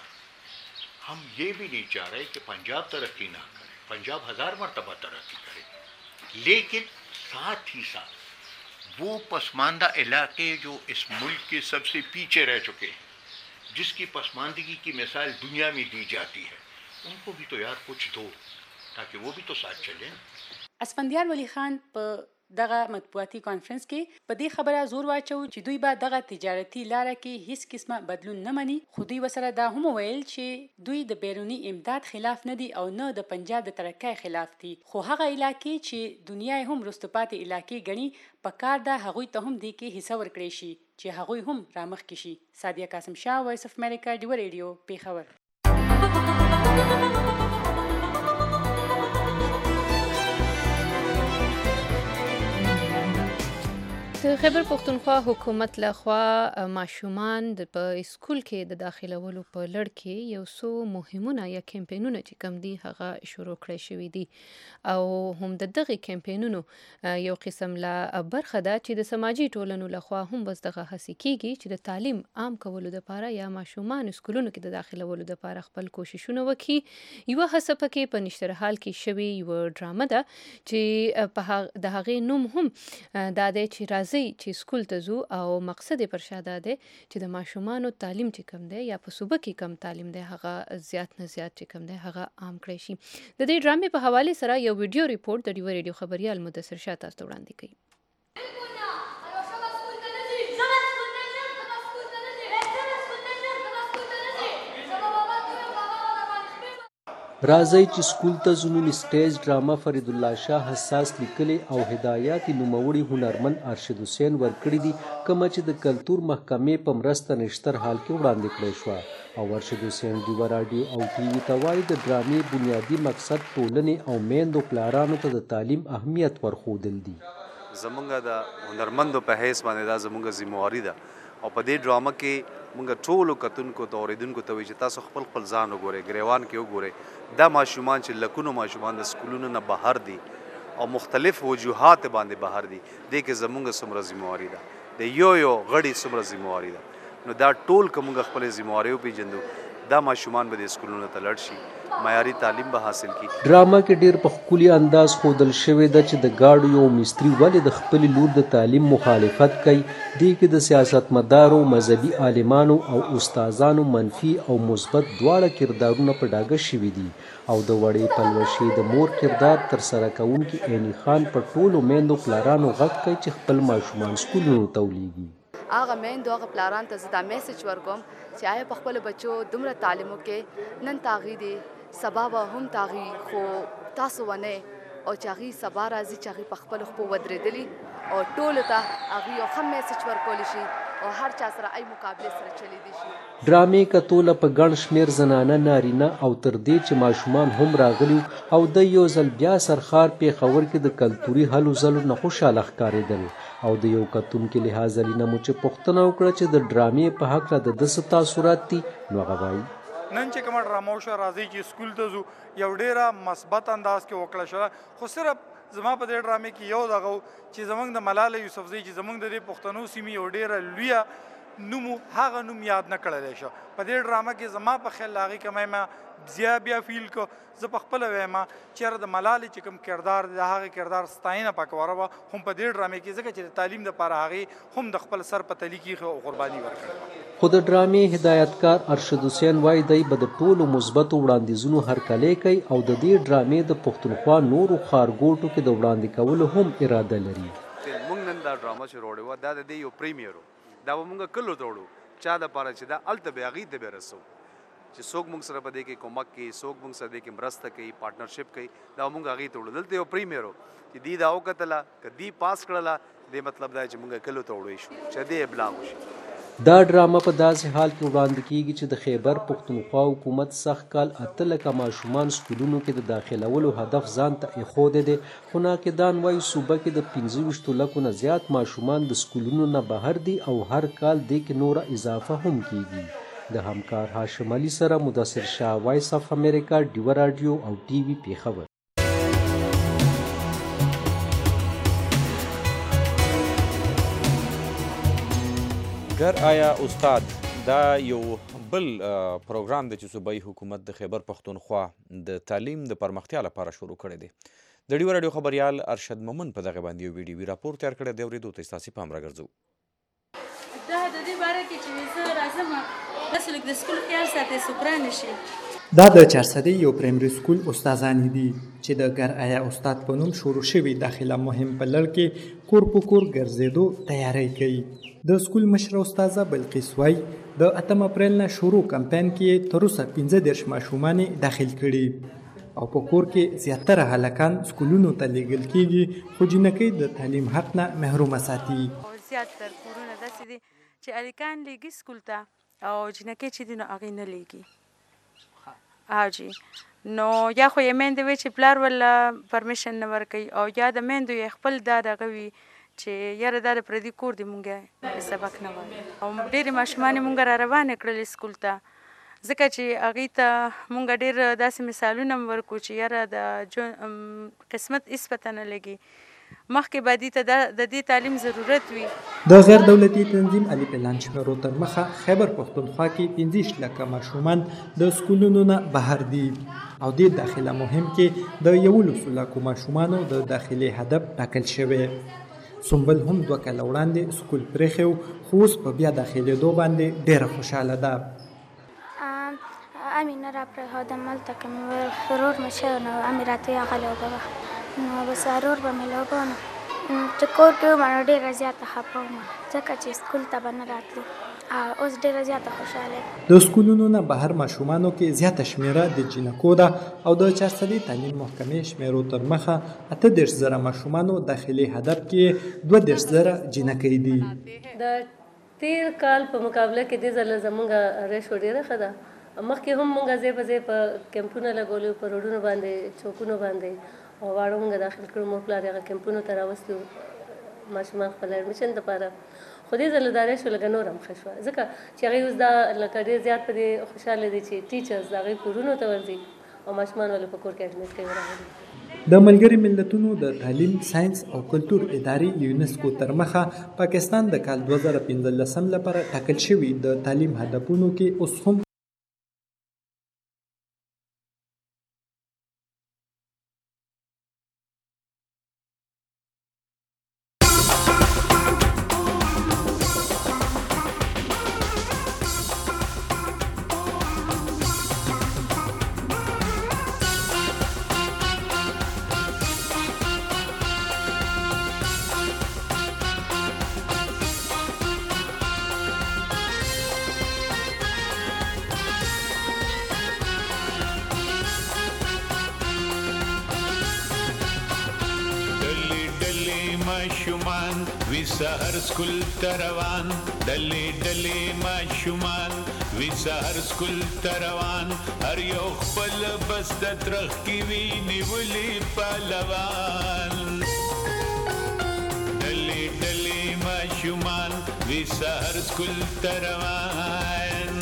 हम ये भी नहीं चाह रहे कि पंजाब तरक्की ना करे, पंजाब 1000 मरतबा तरक्की करे, लेकिन साथ ही साथ वो पसमानदा इलाके जो इस मुल्क के सबसे पीछे रह चुके हैं, जिसकी पसमानदगी की मिसाल दुनिया में दी जाती है, उनको भी तो यार कुछ दो ताकि वो भी तो साथ चलें. اسفندیار ولی خان په دغه مطبوعاتي کانفرنس کې په دې خبره زور واچو چې دوی به دغه تجارتي لار کې هیڅ قسمه بدلون نه مني. خو دوی وسره دا هم ویل چې دوی د بیرونی امداد خلاف نه دي او نه د پنجاب د ترقۍ خلاف دي. خو هغه علاقې چې دنیا هم رستپاتې علاقې ګڼي په کار ده هغوی ته هم دې کې حصہ ورکړي شي چې هغوی هم رامخکې شي. سادیه قاسم شاه، وایس اف امریکا، ډیو ریډیو، پیښور. د خیبر پښتونخوا حکومت لخوا ماشومان په اسکول کې د داخلولو په لړ کې یو څو مهمونه یا کمپینونه چې کم دي هغه شروع کړی شوي دي او هم د دغه کمپینونو یو قسم لا برخه ده چې د سماجی ټولنو لخوا هم بس دغه هڅې کیږي چې د تعلیم عام کولو لپاره یا ماشومان اسکولونو کې د داخلولو لپاره خپل کوششونه وکړي. یو هڅه پکې په نشترحال کې شوی یو ډرامه ده چې په د هغې نوم هم دا دی چې راځي چې سکول ته ځو او مقصد پر شاده دی چې د ماشومانو تعلیم چې کم دی یا په صوبه کې کم تعلیم دی هغه زیات نه زیات چې کم دی هغه عام کړی شي. د دې ډرامې په حواله سره یو ویډیو ریپورت د ډیو ریډیو خبريال مدثر شاه تاسو ته وړاندې کوي. راځي چې سکول ته زموږ سټیج ډراما فرید الله شاه حساس لیکلي او هدایات نوموړي هنرمند ارشد حسین ورکړي دي کوم چې د کلتور محکمې په مرسته نشتر حال کې وړاندې کړی شو او ارشد حسین ډیو رادیو او ټي وي ته وایي د ډرامې بنیادی مقصد ټولنې او میندو پلارانو ته د تعلیم اهمیت ورښودل دي. زمونږ د هنرمندو په حیث باندې دا زمونږ ذمہواری ده او په دې ډرامه کې مونږ ټولو کتونکو ته اوریدونکو ته وایي چې تاسو خپل خپل ځان وګورئ، ګریوان کې وګورئ. دا ماشومان چې لکونو ماشومان د سکولونو نه بهر دي او مختلف وجوهات باندې بهر دي، دې کې زمونږ څومره ذمہواری ده، د یو غړي څومره ذمہواری ده. نو دا ټول که مونږ خپل ذمہواری وپېژنو دا ماشومان به د سکولونو ته لاړ شي، معیاري تعلیم به حاصل کړي. ډرامه کې ډیر په ښکلي انداز ښودل شوې ده چې د ګاډو یو مستري ولې د خپلې لور د تعلیم مخالفت کوي. دې کې د سیاستمدارو، مذهبي عالمانو او استادانو منفي او مثبت دواړه کردارونه په ډاګه شوي دي او د وړې پلوشې د مور کردار ترسره کوونکي عیني خان په ټولو میندو پلارانو غږ کوي چې خپل ماشومان سکولونو ته ولیږي. هغه میندو هغه پلاران ته زه دا میسج ورکوم چې آیا په خپلو بچو دومره تعلیم وکړي، نن تاغي دي سبا به هم تاغي، خو تاسو ونه او چې هغوی سبا راځي چې هغوی په خپلو خپو ودرېدلي او ټولو ته هغوی یو ښه میسج ورکولی شي او هر چا سره ای مقابلې سره چلیدی شي. ډرامې کتوله په ګڼ شمېر زنانه، نارینه او تر دې چې ماشومان هم راغلي او د یو ځل بیا سرخار پیښور کې د کلتوري هلو ځلو نه خوشحاله ښکارېدل او د یو کتونکي لحاظ نه مو چې پوښتنه وکړه چې د ډرامې په هکله د ده څه تاثرات دي، نو هغه وایي نن چې کومه ډرامه وشوه راځئ چې سکول ته ځو، یو ډېره مثبت انداز کې وکړه شوه. خو صرف زما په دې ډرامې کې یو دغه چې زموږ د ملاله یوسفزۍ چې زموږ د دې پښتنو سیمې یو ډېره لویه نوم هغه نوم یاد نه کړلی شو. په دې ډرامه کې زما په خیال هغې کمی ما بیا فیل کو. زه په خپله وایم چېرې د ملالې چې کوم کردار دی د هغې کردار ستاینه پکې وره وه، هم په دې ډرامې کې ځکه چې د تعلیم دپاره هغې هم د خپل سر په تلي کې او قرباني ورکړې. خو د ډرامې هدایتکار ارشد حسین وایي دی به د ټولو مثبتو وړاندیزونو هرکلی کوي او د دې ډرامې د پښتونخوا نورو ښارګوټو کې د وړاندې کولو هم اراده لري. موږ نن دا ډرامه چې راوړې وه دا د دې یو پریمیر و. دا به موږ کلو ته وړو چا دپاره چې دا هلته به هغې ته به رسو چې څوک موږ سره په دې کې کومک کوي، څوک موږ سره دې کې مرسته کوي، پارټنرشپ کوي، دا موږ هغې ته وړو. دلته یو پریمیر و چې دوی دا وکتله که دوی پاس کړله دې مطلب دا چې موږ کلو ته وړو شو چې دې ابلاغ وشي. دا ډرامه په داسې حال کې وړاندې کیږي چې د خیبر پښتونخوا حکومت سږ کال 8 لکه ماشومان سکولونو کې د داخلولو هدف ځان ته ایښودی دی، خو ناقدان وایي صوبه کې د 25 لکو نه زیات ماشومان د سکولونو نه بهر دي او هر کال دې کې نوره اضافه هم کیږي. د همکار هاشم علي سره مدثر شاه، وایس اف امریکا، ډیوه راډیو او ټي وي پېښور. ګر آیا استاد دا یو بل پروګرام دی چې صوبایي حکومت د خیبر پښتونخوا د تعلیم د پرمختیا لپاره شروع کړی دی. د ډیوه راډیو خبریال ارشد مومن په دغه باندې یو ویډیوي راپور تیار کړی دی، اورېدو ته ستاسې پام راګرځو. دا د دې باره کې چې زه راځم داسې لږ د سکول خیال ساتئ سوکرا نه شي. دا د چارسدې یو پرایمري سکول استادانې دي چې د ګر آیا استاد په نوم شروع شوي داخله مهم په لړ کې کور په کور ګرځېدو تیاری کوي. د سکول مشره استاذه بلقیس وای د 8 اپریل نه شروع کمپاین کې تر اوسه 15 ماشومان داخل کړي او په کور کې زیاتره هلکان سکولونو ته لیږل کېږي، خو جنکۍ د تعلیم حق نه محرومه ساتي. زیاتره کورونه داسې دي چې هلکان لیږي سکول ته او جنکۍ چې دي نو هغې نه لیږي. جی نو یا خو یې میندې وي چې پلار ولا پرمیشن نه ورکوي او یا د میندو یې خپل دا دغه وي چې یاره دا د پردي کور دی مونږ سبق نه وایو. او ډېرې ماشومانې مونږ را روانې کړلې سکول ته ځکه چې هغې ته مونږ ډېر داسې مثالونه ورکو چې یاره د قسمت هېڅ پته نه لګي، مخکې به دې ته د دې تعلیم ضرورت وي. د غیر دولتي تنظیم علي پلان شمیرو تر مخه خیبر پښتونخوا کې 15 لکه ماشومان د سکولونو نه بهر دي او د داخله مهم کې د 11 لکو ماشومانو د داخلي هدف ټاکل شوی. سنبل هم 2 کاله وړاندې سکول پرېښی خو اوس په بیا داخلېدو باندې ډېره خوشحاله ده. امین را پرېښودم هلته که مې ورور مې شوی نو امې راته هغه لوبه وه نو بس ورور به مې لوبه نو چې کور کې وم نو ډېره زیاته خفه وم ځکه چې سکول ته به نه راتلو. اوس ډېره زیاته خوشحاله یم. د سکولونو نه بهر ماشومانو کې زیاته شمیره د جینکو ده او د چارسدې تعلیم محکمې شمیرو تر مخه 38,000 ماشومانو داخلي هدف کې 32,000 جینکۍ دي. د تیر کال په مقابله کې دې ځله زموږ ریشو ډېره ښه ده. مخکې هم مونږ ځای په ځای په کیمپونه لګولو په روډونو باندې چوکونو باندې او واړه مونږ داخل کړو، مور پلار هغه کیمپونو ته راوستلو ماشومان خپل ایډمیشن دپاره. خو دې ځله دا ریشو لږه نور هم ښه شوه ځکه چې هغوی اوس دا لکه ډېر زیات په دې خوشحاله دي چې ټیچرز د هغوی کورونو ته ورځي او ماشومان ولې په کور کې ایډمیټ کوي راغلي. د ملګري ملتونو د تعلیم، ساینس او کلتور ادارې یونسکو تر مخه پاکستان د کال 2015 لپاره ټاکل شوي د تعلیم هدفونو کې اوس هم ماشومان وی سحر سکول تروان ډلې ډلې ماشومان وی سحر سکول تروان هر یو خپل بس د ترخ کی وی نیولې پهلوان ډلې ډلې ماشومان وی سحر سکول تروان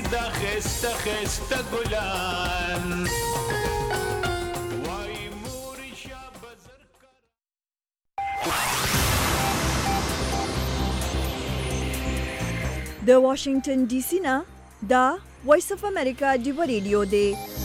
دا خسته خسته ګلان د واشنگټن ډي سي نه دا وایس اف امریکا ډیو ریډیو دی.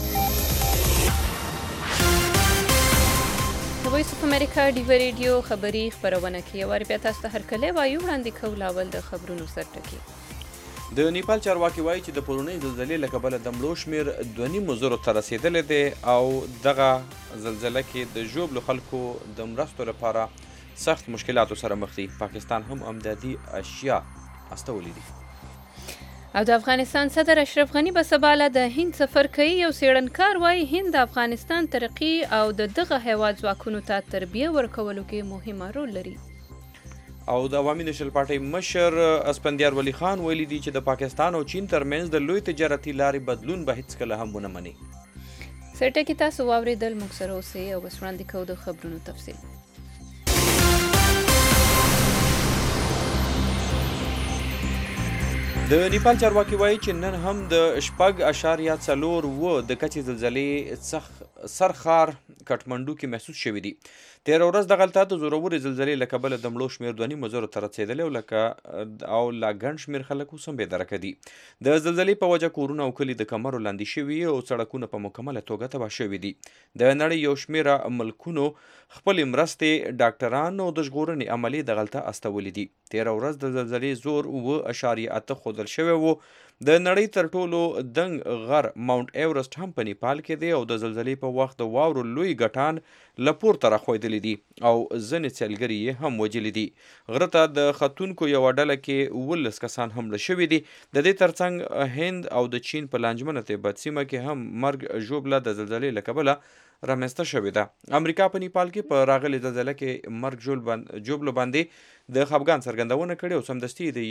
د وایس اف امریکا ډیو ریډیو خبری خبرونه کې وار بیا تاسو ته هرکله وایو وړاندې کول اول د خبرونو سرټکی. د نیپال چارواکي وایي چې د پرونۍ زلزلې له کبله د مړو شمېر 2.5 ته رسېدلی دی او دغه زلزله کې د ژوبلو خلکو د مرستو لپاره سخت مشکلاتو سره مخ دي. پاکستان هم امدادي اشیا استولی دي. او د افغانستان صدر اشرف غنی به سباله د هند سفر کوي. یو څېړنکار وایي هند د افغانستان ترقي او د دغه هیواد ځواکونو ته تربیه ورکولو کې مهمه رول لري. او د عوامي نشل پارټۍ مشر اسفندیار ولی خان ویلي دي چې د پاکستان او چین ترمنځ د لوی تجارتي لارې بدلون به هیڅکله هم ونه مني. سرټکی تاسو واورېدل، موږ سره اوسئ او بس وړاندې کوو د خبرونو تفصیل. د نیپال چارواکي وایي چې نن هم د 6.4 د کچې زلزلې سرخار کټمنډو کې محسوس شوي دي. تېره ورځ دغلته د زورورې زلزلې له کبله د مړو شمېر 2.5 ته رسېدلی او لا ګڼ شمېر خلک اوس هم بېدرکه دي. د زلزلې په وجه کورونه او کلي د کمرو لاندې شوي او سړکونه په مکمله توګه تباه شوي دي. د نړۍ یو شمېره ملکونو خپلې مرستې، ډاکټران او د ژغورنې عملې دغلته استولي دي. تېره ورځ د زلزلې زور 7.8 ښودل شوی و. د نړۍ تر ټولو دنګ غر ماونټ ایورسټ هم په نیپال کې دی او د زلزلې په وخت د واورو لوی ګټان له پورته راښویدلي دي او ځینې سیلګري یې هم وجلي دي. غره ته د ختونکو یوه ډله کې 19 کسان هم مړه شوي دي. د دې ترڅنګ هند او د چین په لانجمنه تبت سیمه کې هم مرګ ژوبله د زلزلې له کبله رامنځته شوې ده. امریکا په نیپال کې په راغلې زلزله کې مرګ ژوبلو باندې د خفګان څرګندونه کړې او سمدستي د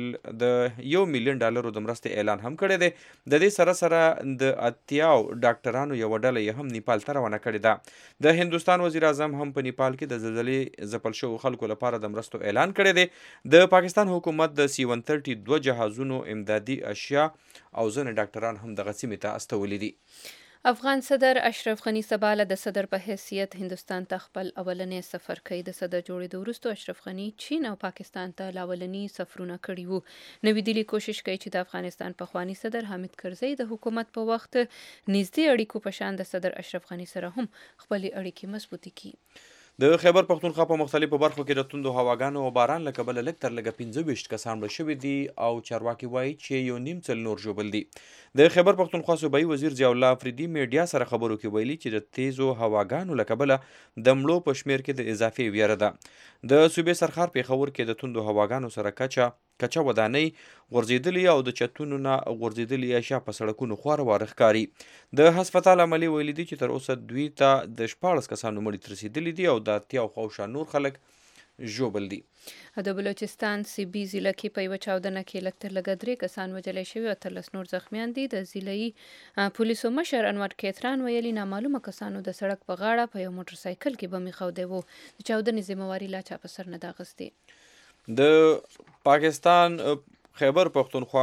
$1 ملیون د مرستې اعلان هم کړی دی. د دې سره سره د 80 ډاکټرانو یوه ډله یې هم نیپال ته روانه کړې ده. د هندوستان وزیر اعظم هم په نیپال کې د زلزلې ځپل شوو خلکو لپاره د مرستو اعلان کړی دی. د پاکستان حکومت د C-130 2 جهازونو امدادي اشیا او ځینې ډاکټران هم دغه سیمې ته استولي دي. افغان صدر اشرف غنی سباله د صدر په حیثیت هندوستان ته خپل اولنی سفر کوي. د صدر جوړېدو وروسته اشرف غنی چین او پاکستان ته لاولني سفرونه کړي وو. نوی دلی کوشش کوي چې د افغانستان پخوانی صدر حامد کرزی د حکومت په وخت نږدې اړیکو په شان د صدر اشرف غنی سره هم خپلې اړیکې مضبوطې کړي. د خیبر پختونخوا په مختلفو برخو کې د توندو هواګانو او باران له کبله لږ تر لږه 25 کسان مړه شوي دي او چارواکي وایي چې 1.5 څل نور ژوبل دي. د خیبر پختونخوا صوبایي وزیر ضیاء الله افریدي میډیا سره خبرو کې ویلي چې د تیزو هواګانو له کبله د مړو په شمېر کې د اضافې ویره ده. د صوبې سرخار پېښور کې د توندو هواګانو سره کچه ودانۍ غورځېدلي او د چتونو نه غورځېدلي اشیا په سړکونو خواره واره ښکاري. د هسپتال عملي ویلي دي چې تر اوسه دوی ته د 14 کسانو مړي رسېدلي دي او د 80 نور خلک ژوبل دي. د بلوچستان سیبي ضلع کې په یوه چاودنه کې لږ تر لږه 3 کسان وژلی شوي او 13 نور زخمیان دي. د ضلعي پولیسو مشر انور کیتران ویلي نامعلومه کسانو د سړک په غاړه په یو موټر سایکل کې بم ایښودی و. د چاودنې ذمهواري لا چا په سر نه ده اخیستې. د پاکستان خیبر پختونخوا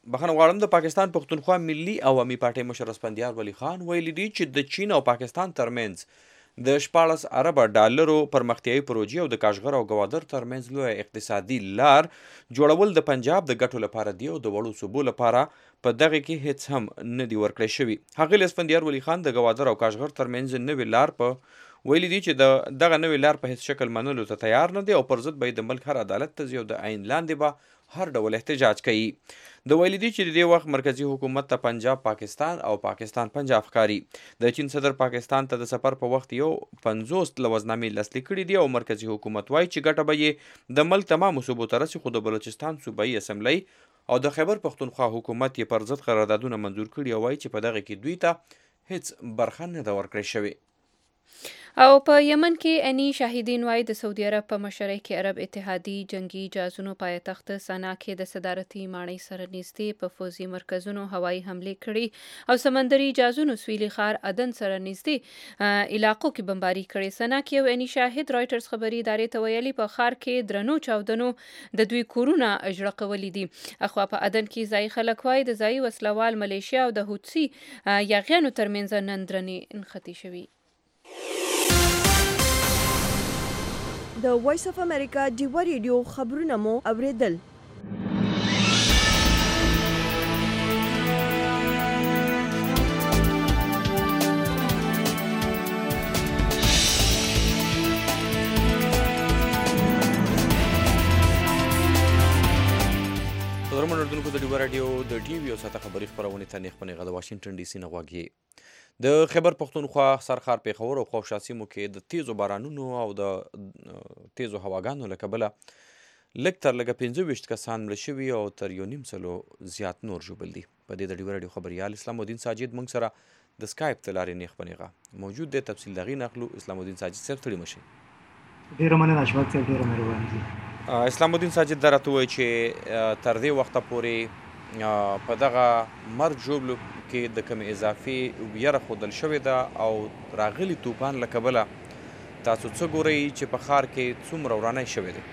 د پاکستان پختونخوا ملي عوامي پارټۍ مشر اسفندیار ولی خان ویلي دي چې د چین او پاکستان ترمنځ د 14 اربه ډالرو پرمختیایي پروژې او د کاشغر او ګوادر ترمنځ لوی اقتصادي لار جوړول د پنجاب د ګټو لپاره دی او د وړو صوبو لپاره په دغه کې هیڅ هم نه دی ورکړی شوي. ښاغلي اسفندیار ولی خان د ګوادر او کاشغر ترمنځ نوې لار په ویلي دي چې دغه نوې لار په هیڅ شکل منلو ته تیار نه دی او پر ضد به د ملک هر عدالت ته ځي او د عین لاندې به هر ډول احتجاج کوي. د ویلي دي چې د دې وخت مرکزی حکومت ته پنجاب پاکستان او پاکستان پنجاب ښکاري. د چین صدر پاکستان ته د سفر په وخت یو 50 لوزنامې لاسلیک کړي دي او مرکزی حکومت وایي چې ګټه به یې د ملک تمامو صوبو ته رسي، خو د بلوچستان صوبایي اسمبلی او د خیبر پختونخوا حکومت یې پر ضد قراردادونه منظور کړي او وایي چې په دغه کې دوی ته هیڅ برخه نه ده ورکړی شوې. او په یمن کې اني شاهدین وای د سعودي عرب په مشرۍ کې عرب اتحادي جنگي جهازونو پایتخت سنا کې د صدارتي ماڼۍ سره نږدې په فوزي مرکزونو هوایي حملې کړي او سمندري جهازونو سویلي ښار عدن سره نږدې علاقو کې بمباري کړي. سنا کې یو اني شاهد رایټرز خبري ادارې ته ویلي په ښار کې درنو چاودنو د دوی کورونه اجرقولي دي. اخوا په عدن کې ځای خلک وای د ځای وسلوال ملیشیا او د هوتسي یاغیانو ترمنځ نن درنې نښتې شوي. د وایس اف امریکا ډیوا ریډیو خبرونه مو اوریدل. قدرمن اردوونکو د ډیوا راډیو د ټي وي او ساته خبري خپرونې ته نیخ پنې غد واشنگټن ډي سي نه غواګي. د خیبر پښتونخوا سرخار پیښور او خوشا سیمو کې د تیزو بارانونو او د تیزو هواګانو له کبله لږ تر لږه 25 کسان مړه شوي او تر 1.5 زیات نور ژوبل دي. په دې د ډیوا راډیو خبريال اسلام الدین ساجد موږ سره د سکایپ ته لارې نیخ پنېغه موجود دی. تفصیل دغې نقلو اسلام الدین ساجد صاحب ستړي مشي. ډېره مننه اشفاق صاحب، ډېره مهرباني دي. اسلام الدین ساجد دا راته وایي چې تر دې وخته پورې په دغه مرګ ژوبلو کې د کوم اضافي ویره ښودل شوې ده او راغلي توپان له کبله تاسو څه ګورئ چې په ښار کې څومره ورانی شوی دی؟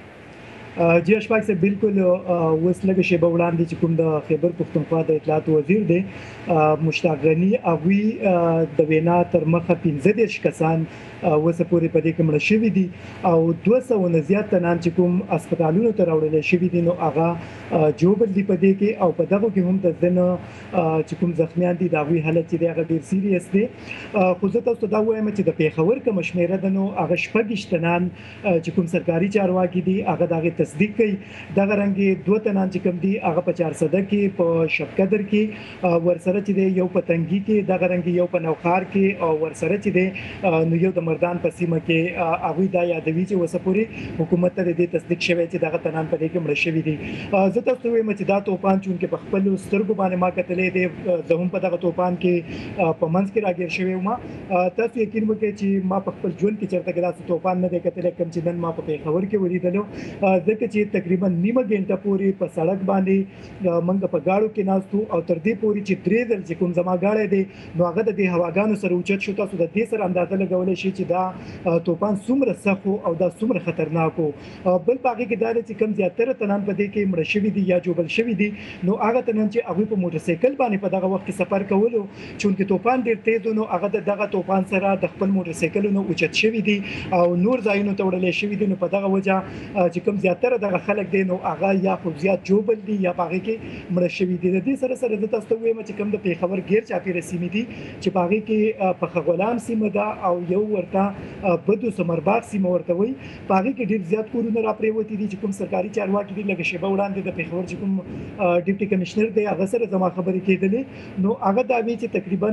جی اشفاق صاحب بالکل اوس لږه شیبه وړاندې چې کوم د خیبر پښتونخوا د اطلاعات وزیر دی مشتاق غني هغوی د وینا تر مخه 15 کسان اوسه پورې په دې کې مړه شوي دي او 200 نه زیات تنان چې کوم هسپتالونو ته راوړل شوي دي نو هغه جوبل دي په دې کې او په دغه کې هم د ځینو چې کوم زخمیان دي د هغوی حالت چې دی هغه ډېر سیریس دی. خو زه تاسو ته دا وایم چې د پیښور کوم شمېره ده نو هغه 26 تنان چې کوم سرکاري چارواکي دي هغه دغه تصدیق کوي. دغه رنګ 2 تنان چې کوم دي هغه په 400 کې په شبقدر کې ورسره چې دی یو په تنګي کې دغه رنګ یو په نوخار کې او ورسره چې دی نو یو د مردان په سیمه کې هغوی دا یادوي چې اوسه پورې حکومت ته د دې تصدیق شوی چې دغه تنان په دې کې مړه شوي دي. زه تاسو ته وایم چې دا توپان چونکې په خپلو سترګو باندې ما کتلی دی زه هم په دغه توپان کې په منځ کې راګیر شوی وم. تاسو یقین وکړئ چې ما په خپل ژوند کې چېرته کې داسې توپان نه دی کتلی کوم چې نن ما په پیښور کې ولیدلو ځکه چې تقریبا نیمه ګنټه پورې په سړک باندې موږ په ګاډو کې ناستو او تر دې پورې چې 3 ځل چې کوم زما ګاډی دی نو هغه د دې هواګانو سره اوچت شو. تاسو د دې سره اندازه لګولی شئ چې دا توپان څومره سخت او دا څومره خطرناک و. بل په هغې کې دا دی چې کوم زیاتره تنان په دې کې مړه شوي دي یا جوبل شوي دي نو هغه تنان چې هغوی په موټرسایکل باندې په دغه وخت کې سفر کولو چونکې توپان ډېر تیز و نو هغه د دغه توپان سره د خپل موټرسایکلونو اوچت شوي دي او نور ځایونو ته وړلی شوي دي. نو په دغه وجه چې کوم زیاتره دغه خلک دی نو هغه یا خو زیات جوبل دي یا په هغې کې مړه شوي دي. د دې سره سره زه تاسو ته وایم چې کوم د پیښور غیر چاپېره سیمې دي چې په هغې کې پخه غلام سیمه ده او یو ورته بدو سمرباغ سیمه ورته وایي په هغې کې ډېر زیات کورونه راپرېوتي دي چې کوم سرکاري چارواکي دي لږه شیبه وړاندې د پیښور چې کوم ډیپټي کمشنر دی هغه سره زما خبرې کېدلې نو هغه دا وایي چې تقریبا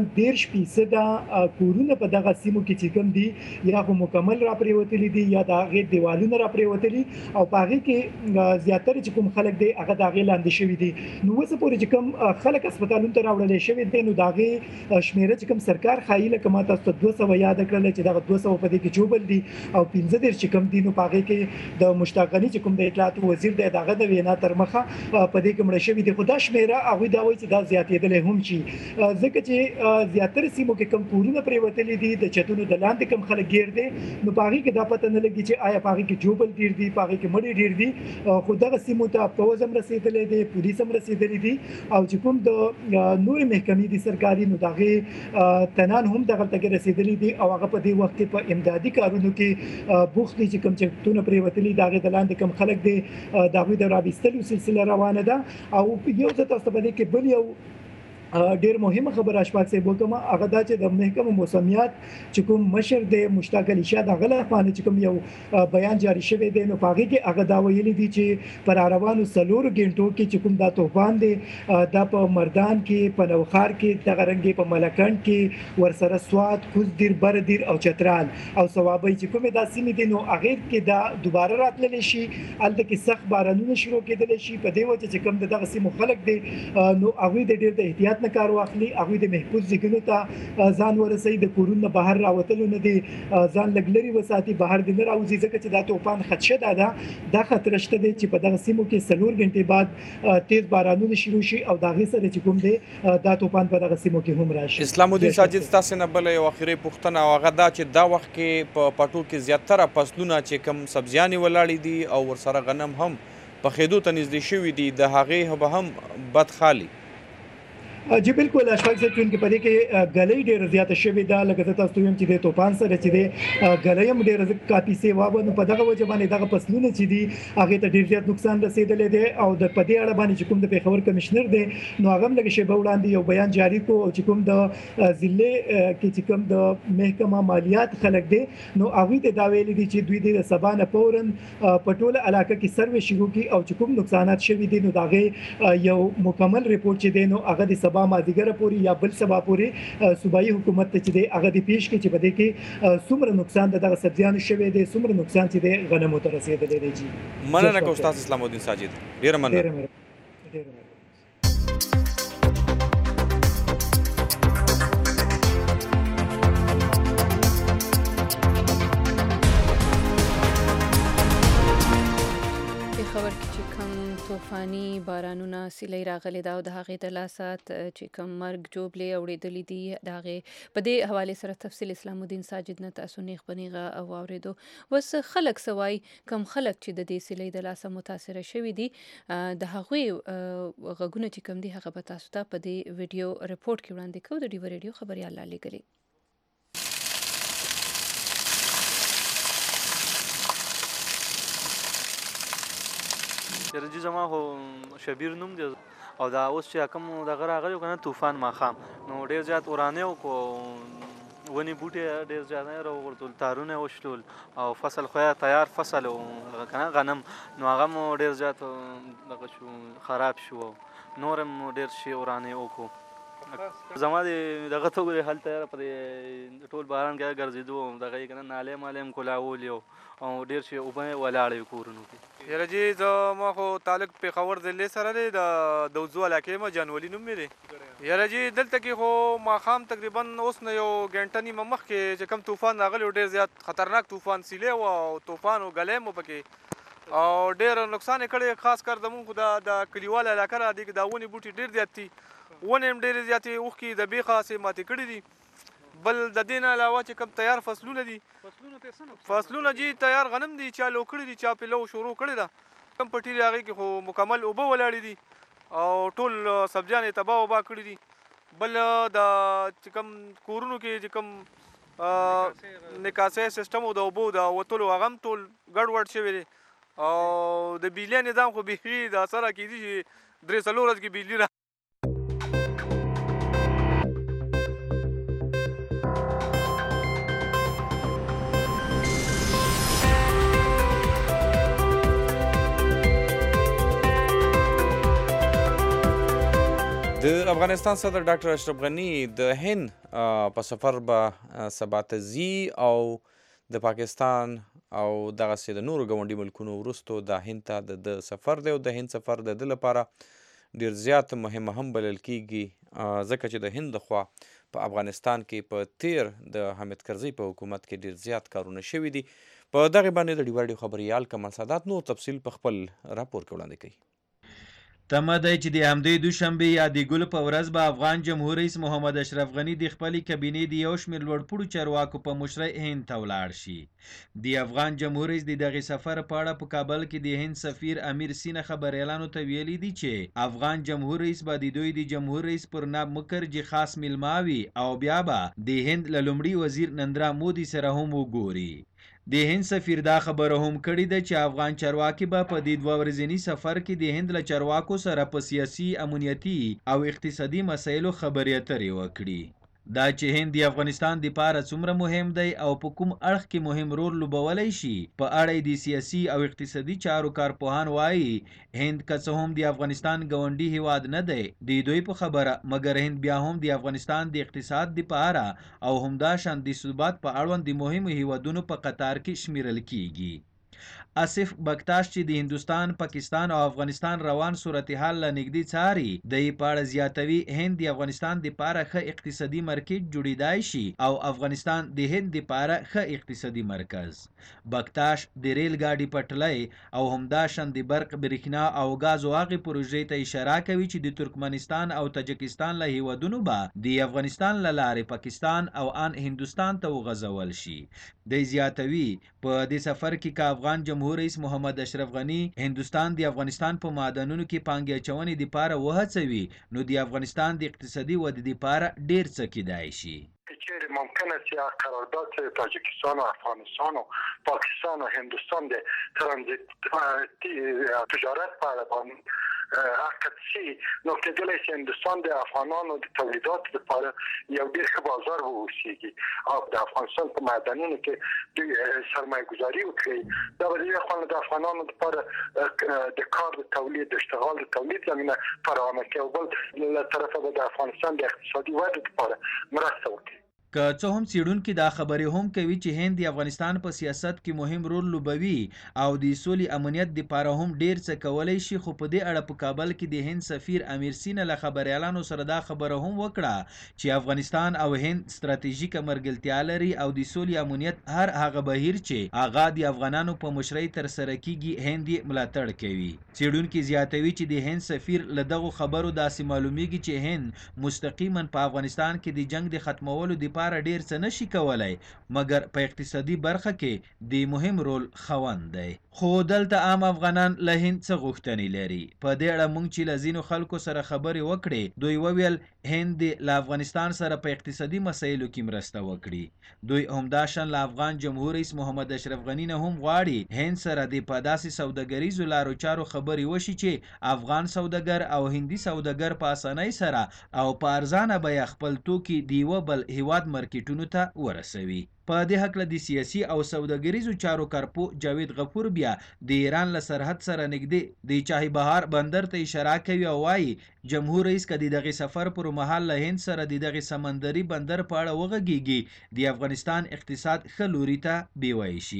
13% کورونه په دغه سیمو کې چې کوم دي یا خو مکمل راپرېوتلي دي یا د هغې دیوالونه راپرېوتلي او په هغې کې زیاتره چې کوم خلک دی هغه د هغې لاندې شوي دي. نو اوسه پورې چې کوم خلک هسپتالونو ته راوړلی شوي دی نو د هغې شمېره چې کوم سرکار ښایي لکه ما تاسو ته 200 یاده کړله چې دغه 200 په دې کې جوبل دي او 15 چې کوم دي نو په هغې کې د مشتاق غني چې کوم د اطلاعات وزیر دی د هغه د وینا تر مخه په دې کې مړه شوي دي. خو دا شمېره هغوی دا وایي چې دا زیاتېدلی هم شي ځکه چې زیاتره سیمو کې کوم کورونه پرېوتلي دي د چتونو د لاندې کوم خلک ګیر دي نو په هغې کې دا پته نه لګي چې آیا په هغې کې جوبل ډېر دي په هغې کې مړي ډېر دي. خو دغه سیمو ته پوځ هم رسېدلی دی پولیس هم رسېدلی دي او چې کوم د نورې محکمې دي سرکاري نو د هغې تنان هم دغلته کې رسېدلی دي او هغه په دې وخت کې په امدادي کارونو کې بوخت دي چې کوم چتونه پرېوتلي د هغې د لاندې کوم خلک دي د هغوی د رابیستلو سلسله روانه ده. او یو زه تاسو ته په دې کې بل یو ډېر مهمه خبره اشفاق صاحب وکړم هغه دا چې د محکمه موسمیات چې کوم مشر دی مشتاق علي شاه د هغه له خوا چې کوم یو بیان جاري شوی دی نو په هغې کې هغه دا ویلي دي چې په راروانو 4 غنټو کې چې کوم دا طوفان دی دا په مردان کې په نوخار کې دغه رنګې په ملکنډ کې ورسره سوات کوزدیر بردیر او چترال او صوابۍ چې کومې دا سیمې دي نو هغې کې دا دوباره راتللی شي هلته کې سخت بارانونه شروع کېدلی شي په دې وجه چې کوم دغه سیمو خلک دی نو هغوی د ډېر د احتیاط احتیاط نه کار واخلي، هغوی د محفوظ ځایونو ته ځان ورسوي، د کورونو بهر راوتلو نه دي ځان لږ لرې وساتي، بهر دې نه راوځي، ځکه چې دا طوفان خدشه دا خطره شته دی چې په دغه سیمو کې 4 غنټې بعد تیز بارانونه شروع شي او د هغې سره چې کوم دی دا طوفان په دغه سیمو کې هم راشي. اسلام الدین ساجد، ستاسې نه بله یو اخري پوښتنه او هغه دا چې دا وخت کې په پټو کې زیاتره فصلونه چې کوم سبزیانې ولاړې دي او ورسره غنم هم په خېدو ته نږدې شوي دي، د هغې به هم بد خالي. جی بالکل اشفاق صاحب، چونکې په دې کې ګلۍ ډېره زیاته شوې ده، لکه زه تاسو ته وایم چې د طوفان سره چې دی ګلۍ هم ډېره کافي سیوا وه، نو په دغه وجه باندې دغه فصلونه چې دي هغې ته ډېر زیات نقصان رسېدلی دی. او د په دې اړه باندې چې کوم د پېښور کمشنر دی نو هغه هم لږه شېبه وړاندې یو بیان جاري کړو، او چې کوم د ضلع کې چې کوم د محکمه مالیات خلک دی نو هغوی ته دا ویلي دي چې دوی د سبا نه فوراً په ټوله علاقه کې سروې شروع کړي او چې کوم نقصانات شوي دي نو د هغې یو مکمل ریپورټ چې دی نو هغه د سبا مازدیګره پورې یا بل سبا پورې صوبایي حکومت ته چې دی هغه د پیش کړي چې په دې کې څومره نقصان د دغه سبزیانو شوی دی، څومره نقصان چې دی غنمو ته رسېدلی دی. جی مننه کوم استاد اسلام الدین ساجد، ډېره مننه. خبر کې چې کوم طوفاني بارانونه سیلۍ راغلي ده او د هغې د لاسه چې کوم مرګ جوړلې اورېدلي دي، د هغې په دې حوالې سره تفصیل اسلام الدین ساجد نه تاسو نیغ په نیغه واورېدو. اوس خلک څه وایي، کوم خلک چې د دې سیلۍ د لاسه متاثره شوي دي د هغوی غږونه چې کوم دي هغه به تاسو ته په دې ویډیو رپورټ کې وړاندې کوو. د ډیوه ریډیو خبریال لالېږلي. یاره جی زما خو شبیر نوم دی او دا اوس چې کوم دغه راغلی که نه طوفان ماښام نو ډېر زیات ورانې وکړو، ونې بوټې ډېر زیات یې راوغورځول، تارونه یې وشلول او فصل خو تیار فصل و که نه غنم نو هغه مو ډېر زیات دغه شو خراب شو، نور هم ډېر شي ورانې وکړو. زما دغه ته وګورې هلته یاره په دې ټول باران کې ګرځېدو دغه یې که نه نالې مالې هم کلاولې او ډېر شي اوبه یې ولاړې وي کورونو کې. یاره جی زما خو تعلق پېښور ضلع سره دی، د دوزو علاقې ما جانولي نوم مې دی. یاره جی دلته کې خو ماښام تقریبا اوس نه یو ګنټه نیمه مخکې چې کوم طوفان راغلی و ډېر زیات خطرناک طوفان سیلۍ وه او طوفان و ګلی مو پکې او ډېر نقصان یې کړی، خاص کر زمونږ خو د کلیوال علاقه را دي دا ونې بوټي ډېر زیات دي، ونې هم ډېرې زیاتې اوښکې د بیخه هسې ماتې کړي دي. بل د دې نه علاوه چې کوم تیار فصلونه دي، فصلونه جی تیار غنم دي چا لو کړي دي، چا پې لو شروع کړې ده، کوم پټي هغې کې خو مکمل اوبه ولاړې دي او ټول سبزیان یې تباه وباه کړي دي. بل د چې کوم کورونو کې چې کوم نکاسۍ سیسټم و د اوبو د وتلو هغه هم ټول ګډوډ شوی دی او د بجلي نظام خو بیخي د سره کېدي چې 3-4 ورځې کې بجلي د افغانستان صدر ډاکټر اشرف غني د هند په سفر به سبا ته ځي او د پاکستان او دغسې د نورو ګاونډي ملکونو وروستو د هند ته د سفر دی او د هند سفر د ده لپاره ډېر زیات مهمه هم بلل کیږي، ځکه چې د هند لخوا په افغانستان کې په تیر د حامد کرزي په حکومت کې ډېر زیات کارونه شوي دي. په دغې باندې د ډیوه راډیو خبریال کمال سادات نور تفصیل په خپل راپور کې وړاندې کوي. تمه ده چې د همدې دوشنبې یا د ګلو په ورځ به افغان جمهور رئیس محمد اشرف غني د خپلې کابینې د یو شمېر لوړپوړو چارواکو په مشرۍ هند ته ولاړ شي. د افغان جمهور رئیس د دغې سفر په اړه په کابل کې د هند سفیر امیر سینه خبریالانو ته ویلي دي چې افغان جمهور رئیس به د دوی د جمهور رئیس پرناب مکرجي خاص میلمه وي او بیا به د هند له لومړي وزیر نندرا مودي سره هم وګوري. د هند سفیر دا خبره هم کړې ده چې افغان چارواکي به په دې 2 ورځني سفر کې د هند له چارواکو سره په سیاسي، امنیتي او اقتصادي مسایلو خبرې اترې وکړي. دا چې هند د افغانستان دپاره څومره مهم دی او په کوم اړخ کې مهم رول لوبولی شي په اړه د سیاسي او اقتصادي چارو کارپوهان وایي هند که څه هم د افغانستان ګاونډي هیواد نه دی د دوی په خبره، مګر هند بیا هم د افغانستان د اقتصاد دپاره او همداشان د ثبات په اړوند د مهمو هیوادونو په قطار کې شمیرل کیږي. آصف بکتاش چې د هندوستان، پاکستان او افغانستان روان صورتحال له نږدې څاري، د په اړه زیاتوي هند د افغانستان د پاره ښه اقتصادي مرکز جوړیدای شي او افغانستان د هند د پاره ښه اقتصادي مرکز. بکتاش د ریل ګاډي پټلۍ او همداشان د برق، برېښنا او غاز او هغې پروژې ته اشاره کوي چې د ترکمنستان او تاجکستان له هیوادونو به د افغانستان له لارې پاکستان او ان هندوستان ته وغځول شي. د زیاتوي په دې سفر کې که افغان جمهور رئیس محمد اشرف غني هندوستان د افغانستان په معدنونو کې پانګې اچونې دپاره وهڅوي، نو د افغانستان د اقتصادي ودې دپاره ډیر څه کیدای شي. چیرې ممکن است یا قرارداد تاجیکستان و افغانستان و پاکستان و هندوستان ده ترانزیت تجارت پاره عقد شي، نو کېدلی شي هندوستان د افغانانو د تولیداتو لپاره یو ډېر ښه بازار واوسېږي او د افغانستان په معدنونو کې دوی سرمایه ګذاري وکړي. دا به د یوې خوا د افغانانو لپاره د کار د تولید، د اشتغال د تولید زمینه فراهمه کوي او بل له طرفه به د افغانستان د اقتصادي ودې لپاره مرسته وکړي. که څه هم څېړونکي دا خبرې هم کوي چې هند د افغانستان په سیاست کې مهم رول لوبوي او د سولې امنیت دپاره هم ډیر څه کولی شي، خو په دې اړه په کابل کې د هند سفیر امیر سینه له خبریالانو سره دا خبره هم وکړه چې افغانستان او هند ستراتیژیکه ملګرتیا لري او د سولې امنیت هر هغه بهیر چې هغه د افغانانو په مشرۍ ترسره کیږي هند یې ملاتړ کوي. څېړونکي زیاتوي چې د هند سفیر له دغو خبرو داسې معلومیږي چې هند مستقیما په افغانستان کې د جنگ د ختمولو دپاره ډیر څه نشي کولای، مګر په اقتصادي برخه کې د مهم رول خاوند دی. خو دلته عام افغانان له هند څه غوښتنې لري؟ په دې اړه موږ چې له ځینو خلکو سره خبرې وکړې، دوی وویل هند له افغانستان سره په اقتصادي مسایلو کې مرسته وکړي. دوی همداشان له افغان جمهور رئیس محمد اشرف غني نه هم غواړي هند سره د په داسې سوداګریزو لارو چارو خبرې وشي چې افغان سوداګر او هندي سوداګر په اسانۍ سره او په ارزانه بیه خپل توکي د یوه بل هیواد مارکیټونو ته ورسوي. په دې هکله د سیاسي او سوداګریزو چارو کارپو جاوید غفور بیا د ایران له سرحد سره نږدې د چاهي بهار بندر ته اشاره کوي او وایي جمهور رئیس که د دغې سفر پر مهال له هند سره د دغې سمندري بندر په اړه وغږیږي، د افغانستان اقتصاد ښه لوري ته بیوی شي.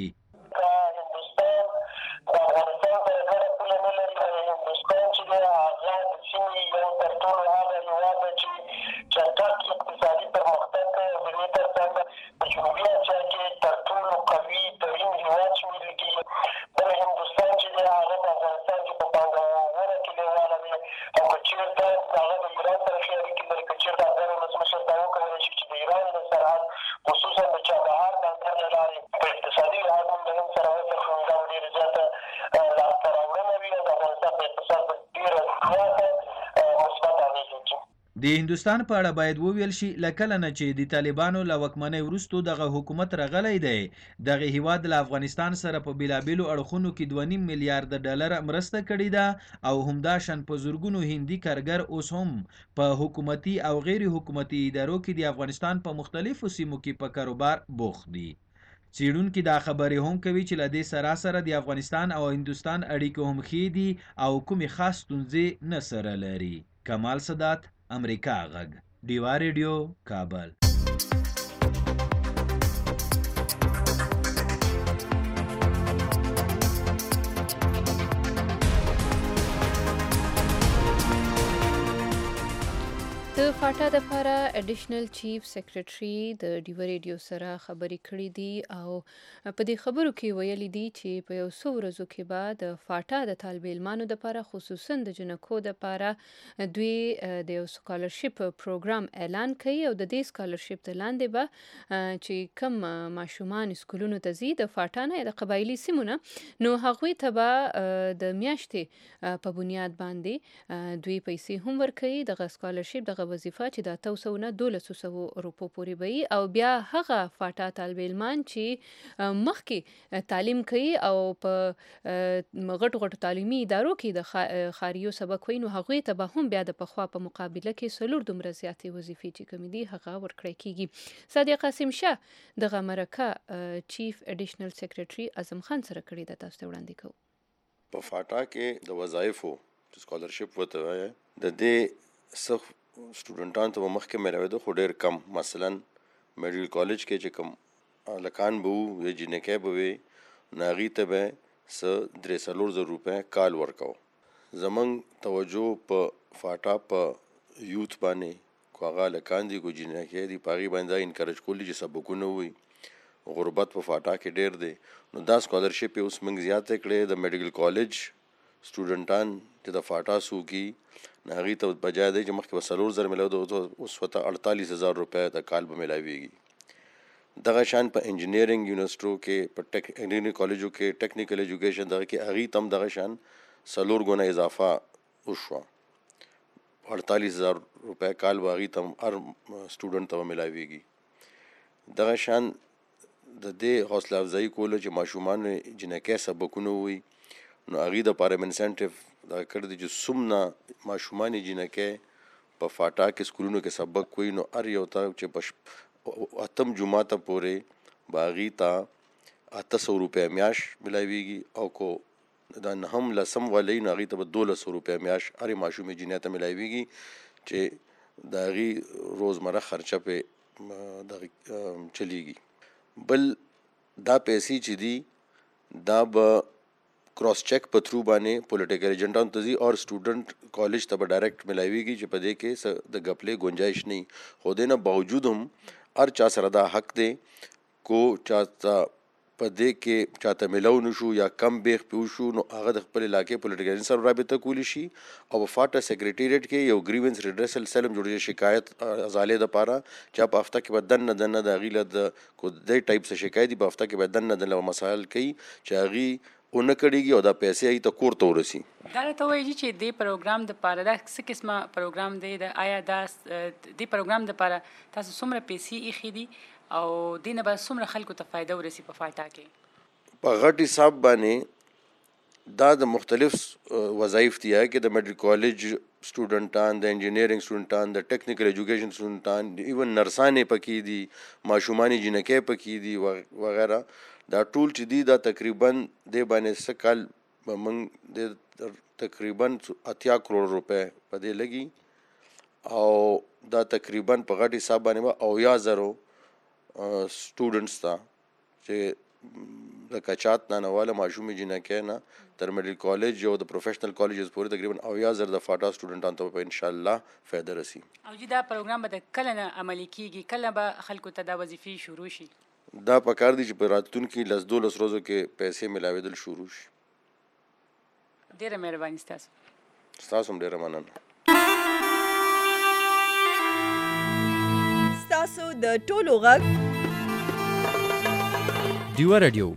د هندوستان په اړه باید وویل شي له کله نه چې د طالبانو له واکمنۍ وروستو دغه حکومت راغلی دی، دغه هیواد له افغانستان سره په بیلابیلو اړخونو کې 2.5 میلیارډ ډالر مرسته کړې ده او همداشان په زرګونو هندي کارګر اوس هم په حکومتي او غیر حکومتي ادارو کې د افغانستان په مختلفو سیمو کې په کاروبار بوخت دي. څېړونکي دا خبرې هم کوي چې له دې سره د افغانستان او هندوستان اړیکې هم ښې دي او کومې خاص ستونزې نه سره لري. کمال سادات، امریکا غږ، ډیوا ریډیو، کابل. د فاټا دپاره اډیشنل چیف سیکریټري د ډیوا ریډیو سره خبرې کړې دي او په دې خبرو کې ویلي دي چې په یو څو ورځو کې به د فاټا د طالب علمانو دپاره خصوصا د جنکو دپاره دوی د یو سکالرشپ پروګرام اعلان کوي او د دې سکالرشپ د لاندې به چې کم ماشومان سکولونو ته ځي د فاټا نه د قبایلي سیمو نه، نو هغوی ته به د میاشتې په بنیاد باندې دوی پیسې هم ورکوي. دغه سکالرشپ دغه وظیفه چې د 800 نه 1200 روپو پورې وي او بیا هغه فاټا طالب علمان چې مخکې تعلیم کوي او په غټو غټو تعلیمي ادارو کې د خاریو سبق وي، نو هغوی ته به هم بیا د پخوا په مقابله کې څلور دومره زیاتې وظیفې چې کومې دي هغه ورکړی کیږي. صادق قاسم شاه دغه مرکه چیف اډیشنل سیکریټري اعظم خان سره کړې ده، تاسو ته وړاندې کوو. په فاټا کې د وظایفو سکالرشپ وته وایي د دې څه سټوډنټانو ته به مخکې ملاوېده خو ډېر کم، مثلا میډیکل کالج کې چې کوم هلکان به وو یا جینکۍ به وې نو هغوی ته به څه 3,000 روپۍ کال ورکو. زمونږ توجه په فاټا په یوت باندې کو هغه هلکان دي کو جینکۍ دي په هغې باندې دا انکرج کولی چې سبقونه ووایي. غربت په فاټا کې ډېر دی نو دا سکالرشپ یې اوس موږ زیاته کړې. د میډیکل کالج سټوډنټان چې د فاټا سوکي نو هغې ته بجای دی چې مخکې به 4,000 میلاوي اوس ورته 48,000 روپۍ د کال به میلاویږي. دغه شان په انجینیرنګ یونیورسټو کې په انجینرنګ کالجو کې ټیکنیکل ایجوکیشن دغه کې هغې ته هم دغه شان 4 ګونه اضافه وشوه. 48,000 روپۍ کال به هغې ته هم هر سټوډنټ ته به میلاویږي. دغه شان د دې حوصله افزایي کولو چې ماشومان جنکۍ سبقونه ووایي نو هغې دپاره م انسنټیو دغه کړی دی چې څومره ماشومان جنکۍ په فاټا کې سکولونو کې سبق وایي نو هر یو ته چې په 8 جماعته پورې به هغې ته 800 روپۍ میاشت میلاویږي او کو دا 9 لسم والی نو هغې ته به 1200 روپۍ میاشت هرې ماشومې جنۍ ته میلاویږي چې د هغې روزمره خرچه پې دغه چلیږي. بل دا پیسې چې دي دا به کراس چیک په تھرو باندې پولیټیکل ایجنټانو ته ځي او سټوډنټ کالج ته به ډایرکټ میلاویږي چې په دې کې د غپلې گنجائش نه خو دې نه باوجود هم هر چا سره دا حق دی کو چاته په دې کې چاته میلاو نشو یا کم بیخ پیو شو نو هغه د خپل علاقې پولیټیکل سره رابطه کولی شي او په فاټا سیکریټریټ کې یو گریونس ریډریسل سیل جوړ شکایت ازاله د پاره چې په هفته کې بدن نه د غیله د کو د ټایپ څه شکایت په هفته کې بدن نه د مسایل کوي چې هغه اون کړيږي او دا پیسې ای ته کور ته ورسي. دا ته وایي چې د پروګرام د پاره دا څه قسمه پروګرام دی د آیا دا د پروګرام د پاره تاسو څومره پیسې اخی دي او دینه به څومره خلکو ته فائدہ ورسي په فاټا کې؟ په غټ حساب باندې دا د مختلف وظایف دي کې د میډیکل کالج سټوډنټان د انجینیرینګ سټوډنټان د ټیکنیکل ایجوکیشن سټوډنټان ایون نرسانې پکې دي ماشومان جنکۍ پکې دي وغیرہ. دا ټول چې دي دا تقریبا د باندې سکل موږ د تقریبا 80 کروڑ روپے په دې لګي او دا تقریبا په غټ حساب باندې او 1000 سټوډنټس تا چې د کچات نه والا ماشومې جنکۍ نه تر میډیکل کالج او د پروفیشنل کالجز پورې تقریبا او 1000 د فاټا سټوډنټانو ته په ان شاء الله فائدہ رسی. او چې دا پروګرام به کله نه عملي کیږي کله به خلکو ته دا وظیفې شروع شي؟ دا پکار دي چې په راتلونکي 12 ورځو کې پیسې ملاویدل شروع شي. ډیره مهرباني ستاسو. ستاسو هم ډیره مننه. ستاسو د ټولو غږ ډیوا رادیو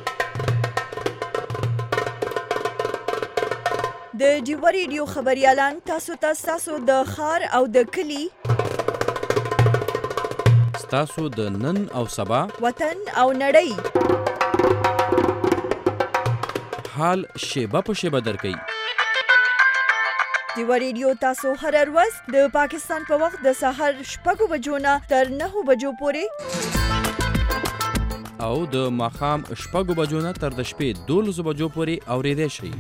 د ډیوا رادیو خبريالان تاسو د خار او د کلی تاسو د نن او سبا وطن او نړۍ حال شیبه په شیبه درکې. ډیوا رادیو تاسو هر ورځ د پاکستان په وخت د سحر 6 بجو نه تر 9 بجو پورې او د ماښام 6 بجو نه تر د شپې 12 بجو پورې اورېدای شئ.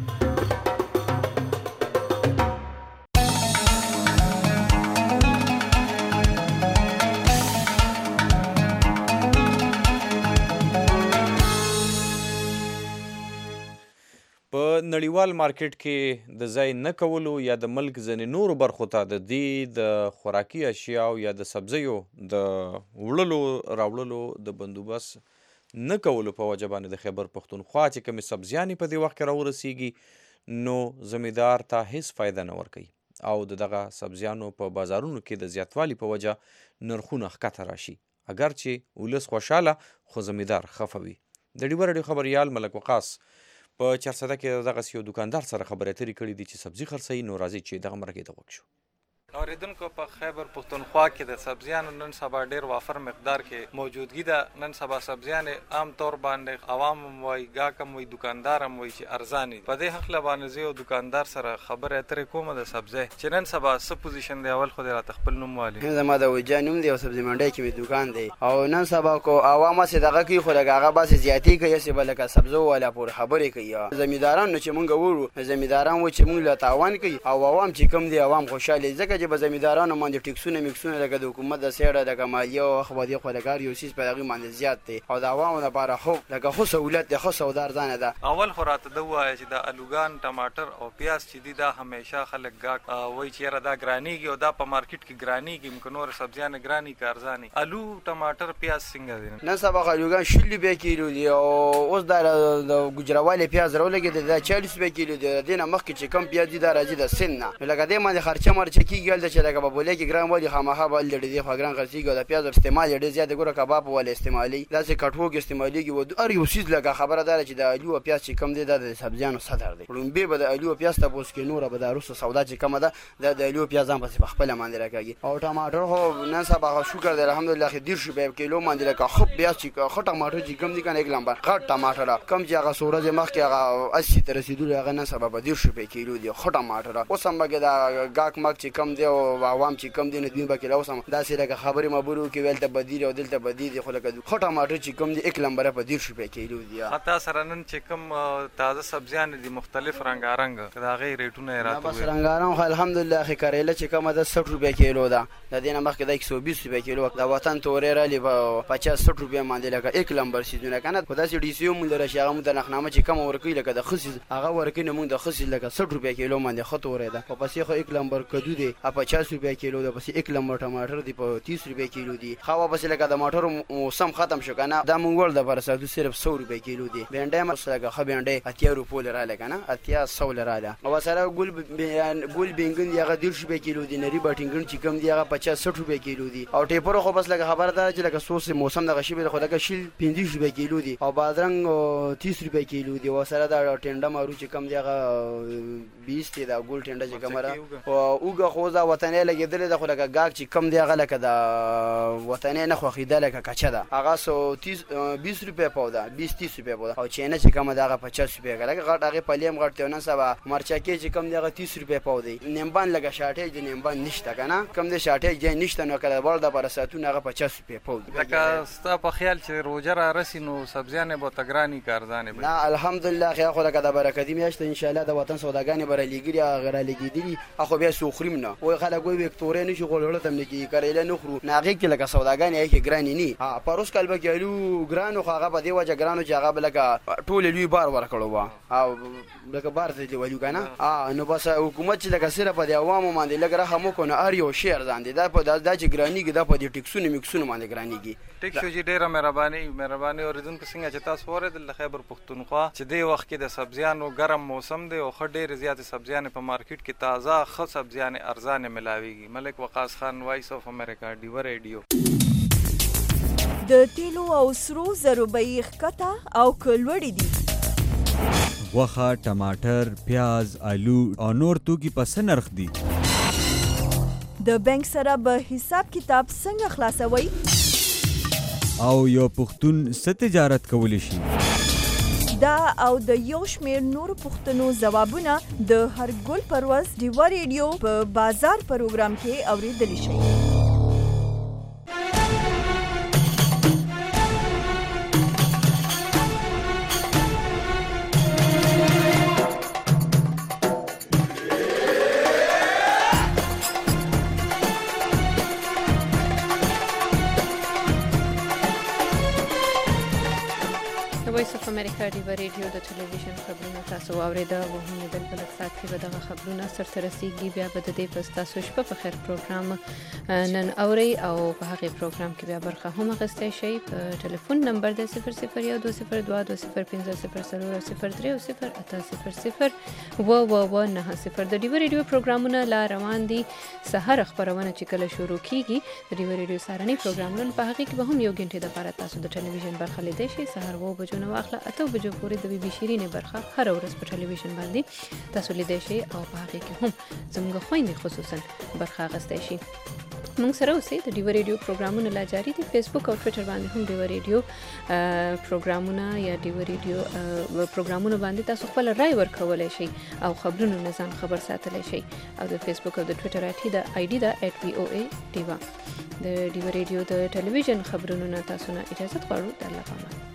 نړیوال مارکیټ کې د ځای نه کولو یا د ملک ځینې نورو برخو ته د دې د خوراکي اشیاو یا د سبزیو د وړلو راوړلو د بندوبست نه کولو په وجه باندې د خیبر پښتونخوا چې کومې سبزیانې په دې وخت کې راورسیږي نو زمیندار ته هیڅ فایده نه ورکوي او دغه سبزیانو په بازارونو کې د زیاتوالي په وجه نرخونه ښکته راشي اگر چې ولس خوشحاله خو زمیندار خفه وي. د ډیوا رادیو خبریال ملک وقاص په چارسده کې دغه یو دکاندار سره خبرې اترې کړې دي چې سبزي خرڅوي نو راځي چې دغه مرکې ته وکړو. اوریدونکو په خیبر پښتونخوا کې د سبزیانو نن سبا ډیر وافر مقدار کې موجودګي ده. نن سبا سبزیان عام طور باندې عوام وای ګاکم وای دکاندار هم وای چې ارزاني. په دې حق لبانه زه دکاندار سره خبرې اترې کوم د سبزی چې نن سبا څه پوزیشن دی. اول خو دې خپل نوم والی زما د وجانوم دی او سبزی منډي کې می دکان دی او نن سبا کو عوام سره دغه کې خو لګاغه باسي زیاتی کوي چې بلکه سبزو والا پور خبرې کوي. زمینداران چې مونږ وورو زمینداران و چې مونږ له تاوان کوي او عوام چې کم دی عوام خوشاله ځکه وجه به زمیندارانو باندې ټیکسونه میکسونه لکه د حکومت د سیړه لکه مالیه او خبري خلګار یو سیس په هغه باندې زیات دي او د عوامو لپاره خو لکه خو سہولت ده خو سودار ځانه ده. اول خو راته د وایي چې د الوګان ټماټر او پیاز چې دي دا همیشه خلک ګاک وایي چې دا ګرانیږي او دا په مارکیټ کې ګرانیږي ممکن نور سبزیان ګرانی کارزاني. الو ټماټر پیاز څنګه دي نن سبا الوګان 60 روپے کیلو دي او اوس د ګجراوالي پیاز راولګي د 40 روپے کیلو دي. دینه مخکې چې کم پیاز دي دا راځي د سن نه لکه دې باندې خرچه مرچه کیږي چې لکه په بوله کې ګرام وایي خامخا بل دې خو ګرام خرچيږي د پیاز استعمال ډېر زیات ګوره کباب ول استعمالي داسې کټوګ استعماليږي و هر یو چیز لکه خبره ده چې د الو پیاز چې کم دي د سبزیانو صدر دي. لومبه به د الو پیاز تاسو کې نور به د روسو سودا چې کم ده د الو پیاز هم په خپل باندې راکاږي او ټماټر هو نن سبا شکر دی الحمدلله خې 10 روپے کیلو باندې لکه خو پیاز چې خو ټماټر چې کم دي کنه 1 لمبر غټ ټماټر کم چې هغه سورج مخ کې هغه 80 تر رسیدل هغه نن سبا به 10 روپے کیلو دي خو ټماټر اوس هم به دا ګاک مخ چې کم دی او عوام چې کم دي نه دوی به کله اوس هم دا سره خبرې مبرو کې ویل ته بدیل او دلته بدیل خو لکه خو ټماټر چې کم دي 1 لمبر په 10 روپے کیلو دي. حتی سره نن چې کم تازه سبزیان دي مختلف رنگارنګ دا غي ریټونه راته بس رنگارنګ خو الحمدلله خې کریله چې کم ده 60 روپے کیلو ده د دینه مخکې د 120 روپے کیلو د وطن تورې را لې 50 60 روپے باندې لکه 1 لمبر سیزونه کنه خدای سي ډي سي مونږ درشه هغه مونږ د نخنامه چې کم ورکې لکه د خص هغه ورکې نه مونږ د خص لکه 60 روپے کیلو باندې خطورې ده او پسې خو 1 لمبر کدو دي 50 روپے کیلو ده پسې 1 لمبر ټماټر دی په 30 روپے کیلو دي خو پسې لکه د ټماټر موسم ختم شو کنه دا مونږ ول د پرسادو صرف 100 روپے کیلو دي. بنډه مسلګه خو بنډه اتیا روپو لرا لکنه اتیا 100 لرا ده او سره ګول بینګن هغه 10 روپے کیلو دي نری بټینګن چې کم دی هغه 50 60 روپے کیلو دي او ټیپر خو بس لکه خبر ده چې لکه سوس موسم د غشي به خو لکه شیل 50 روپے کیلو دي او بادرنګ 30 روپے کیلو دي او سره دا ټنډه مارو چې کم دی هغه 20 دی دا ګول ټنډه چې کم را او اوګه خو دا وطنې لګیدل د خو لکه ګاک چې کم دی هغه لکه دا وطنې نه خو خیده لکه کچا ده هغه 20 روپے پودا 20 30 روپے پودا او چینه چې کم دا هغه 50 روپے لکه غټ هغه پلیم غټ ته نه سبا مرچکه چې کم دی هغه 30 روپے پودي نیمبان لکه شاټه دی نیمبان نشته کنه کم دی شاټه دی نشته نو کله ور د پرساتون هغه 50 روپے پود لکه ستا په خیال چې روزه را رسینو سبزیانه به تګرانی کارزانه نه الحمدلله خیر خو لکه د برکتی میاشت ان شاء الله د وطن سوداګانی بر لګری غره لګیدلی اخو بیا سوخریم نه وای خلک وای وکټورې نشي غوړل تم نه کی کړل نه خرو ناغه کې لکه سوداګانی کې ګرانی ني ها پروس کلبه کېلو ګرانو خو هغه په دی وجه ګرانو چې هغه لکه ټول لوی بار ورکړو وا او لکه بار ته دی وایو کنه نو بس حکومت چې لکه سره په دی عوامو باندې لګره هم کو نه ار یو شهر ځان دي دا په د چې ګرانی کې دا په دې ټیکسونه میکسونه باندې ګرانیږي. ټیک شو جی ډیره مهرباني اوریدونکو څنګه چې تاسو اوریدل د خیبر پښتونخوا چې دی وخت کې د سبزیانو ګرم موسم دی او ډېر زیات سبزیان په مارکیټ کې تازه خو سبزیان ارزانه ملاويږي. ملک وقاص خان وایس اف امریکا ډیو ریډیو. د تیلو او سرو زرو بیې ښکته او کلوړې دي. غوښه، ټماټر، پیاز، آلو او نور توکي په څه نرخ دي؟ د بانک سره به حساب کتاب څنګه خلاصوي؟ او یو پښتون څه تجارت کولی شي؟ دا او د یو شمېر نورو پوښتنو ځوابونه د هر ګل پر ورځ ډیوا ریډیو په بازار پروګرام کې اورېدلی شئ. وایس اف امریکا ډیوا ریډیو د ټلویزیون خبرونه تاسو واوریده او هم د بل سات کې به دغه خبرونه سره رسیدي. بیا به د دې پس تاسو شپه په خیر پروګرام نن اوري او په هغه پروګرام کې بیا برخه هم اخیستئ شئ. په ټلیفون نمبر د 00120205003 د ډیوا ریډیو پروګرامونه لا روان دي. سحر خبرونه چې کله شروع کیږي د ډیوا ریډیو سارنی پروګرامونه په هغه کې به هم یو غنټه د لپاره تاسو د ټلویزیون برخه لیدئ شئ. سحر 9 بجو نه واخله 8 بجو پورې د بي بي شيرینې برخه هر ورځ په ټلویزیون باندې تاسو لیدئ شئ او په هغه کې هم زموږ خويندې خصوصا برخه اخیستئ شئ. موږ سره اوسئ. د ډیوا ریډیو پروګرامونه لا جاری دي. فیسبوک او ټوئیټر باندې هم ډیوا ریډیو پروګرامونه یا ډیوا ریډیو پروګرامونه باندې تاسو خپل رائے ورکولای شئ او خبرونو نه ځان خبر ساتلی شئ. او د فیسبوک او د ټوئیټر آی ډي دا @voa ډیوا. د ډیوا ریډیو د ټلویزیون خبرونو نه تاسو نه اجازه غواړو. د الله پامان.